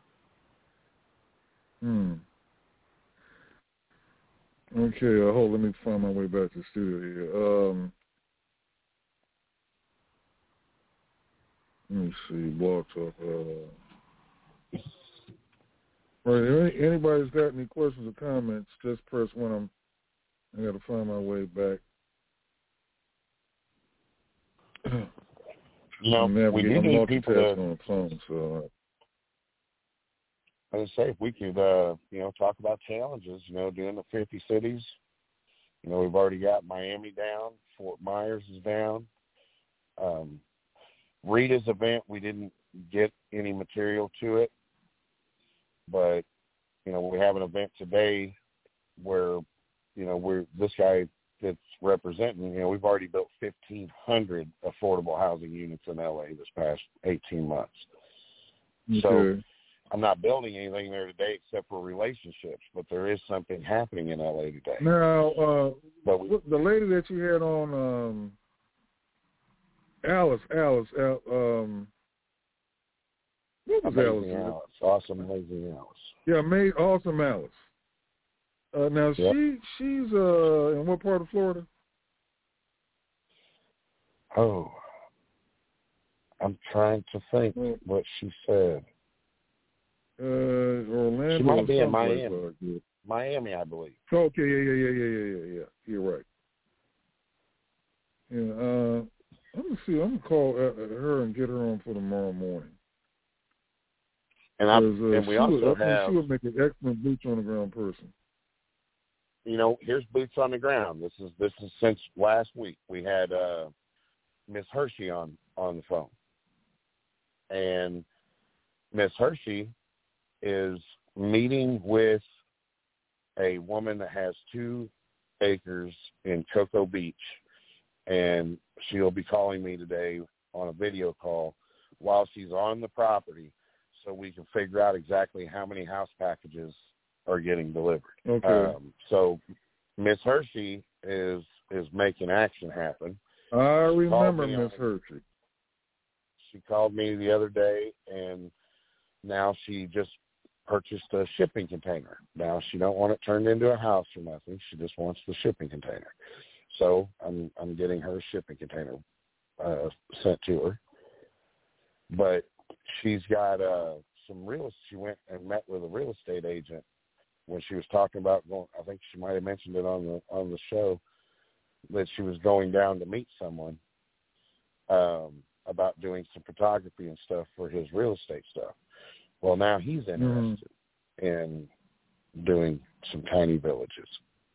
Okay, hold. Let me find my way back to the studio here. Let me see. Blog Talk. Right. Anybody's got any questions or comments? Just press 1. I got to find my way back. We do need people to on the phone, so. I would say if we could, talk about challenges, doing the 50 cities. We've already got Miami down. Fort Myers is down. Rita's event, we didn't get any material to it. But, we have an event today where, this guy that's representing, we've already built 1,500 affordable housing units in L.A. this past 18 months. Okay. So I'm not building anything there today except for relationships, but there is something happening in L.A. today. Now, the lady that you had on, Alice, what was Amazing Alice? Alice? Awesome, Amazing Alice. Yeah, Awesome Alice. Now, yep. she's in what part of Florida? Oh, I'm trying to think what she said. Orlando. She might be in Miami. Miami. Miami, I believe. Okay, yeah. You're right. Yeah, let me see. I'm gonna call her and get her on for tomorrow morning. And we also have. She would make an excellent boots on the ground person. Here's boots on the ground. This is since last week. We had Miss Hershey on the phone, and Miss Hershey is meeting with a woman that has 2 acres in Cocoa Beach, and she'll be calling me today on a video call while she's on the property so we can figure out exactly how many house packages are getting delivered. Okay. So Miss Hershey is making action happen. I remember Miss Hershey. She called me the other day, and now she just purchased a shipping container. Now she don't want it turned into a house or nothing. She just wants the shipping container. So I'm getting her shipping container sent to her. But she's got she went and met with a real estate agent when she was talking about going. I think she might have mentioned it on the show that she was going down to meet someone about doing some photography and stuff for his real estate stuff. Well, now he's interested in doing some tiny villages.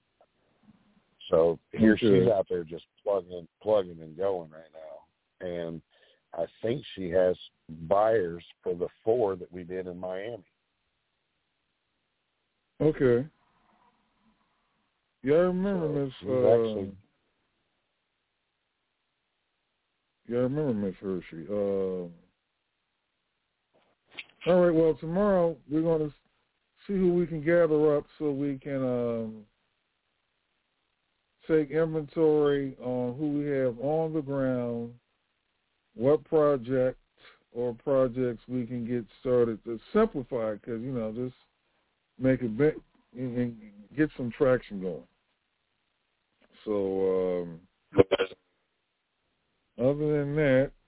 So here she's out there just plugging and going right now. And I think she has buyers for the 4 that we did in Miami. Okay. Yeah, I remember Miss. I remember Miss Hershey. All right. Well, tomorrow we're going to see who we can gather up so we can take inventory on who we have on the ground, what projects or projects we can get started to simplify, because just make it big and get some traction going. So other than that,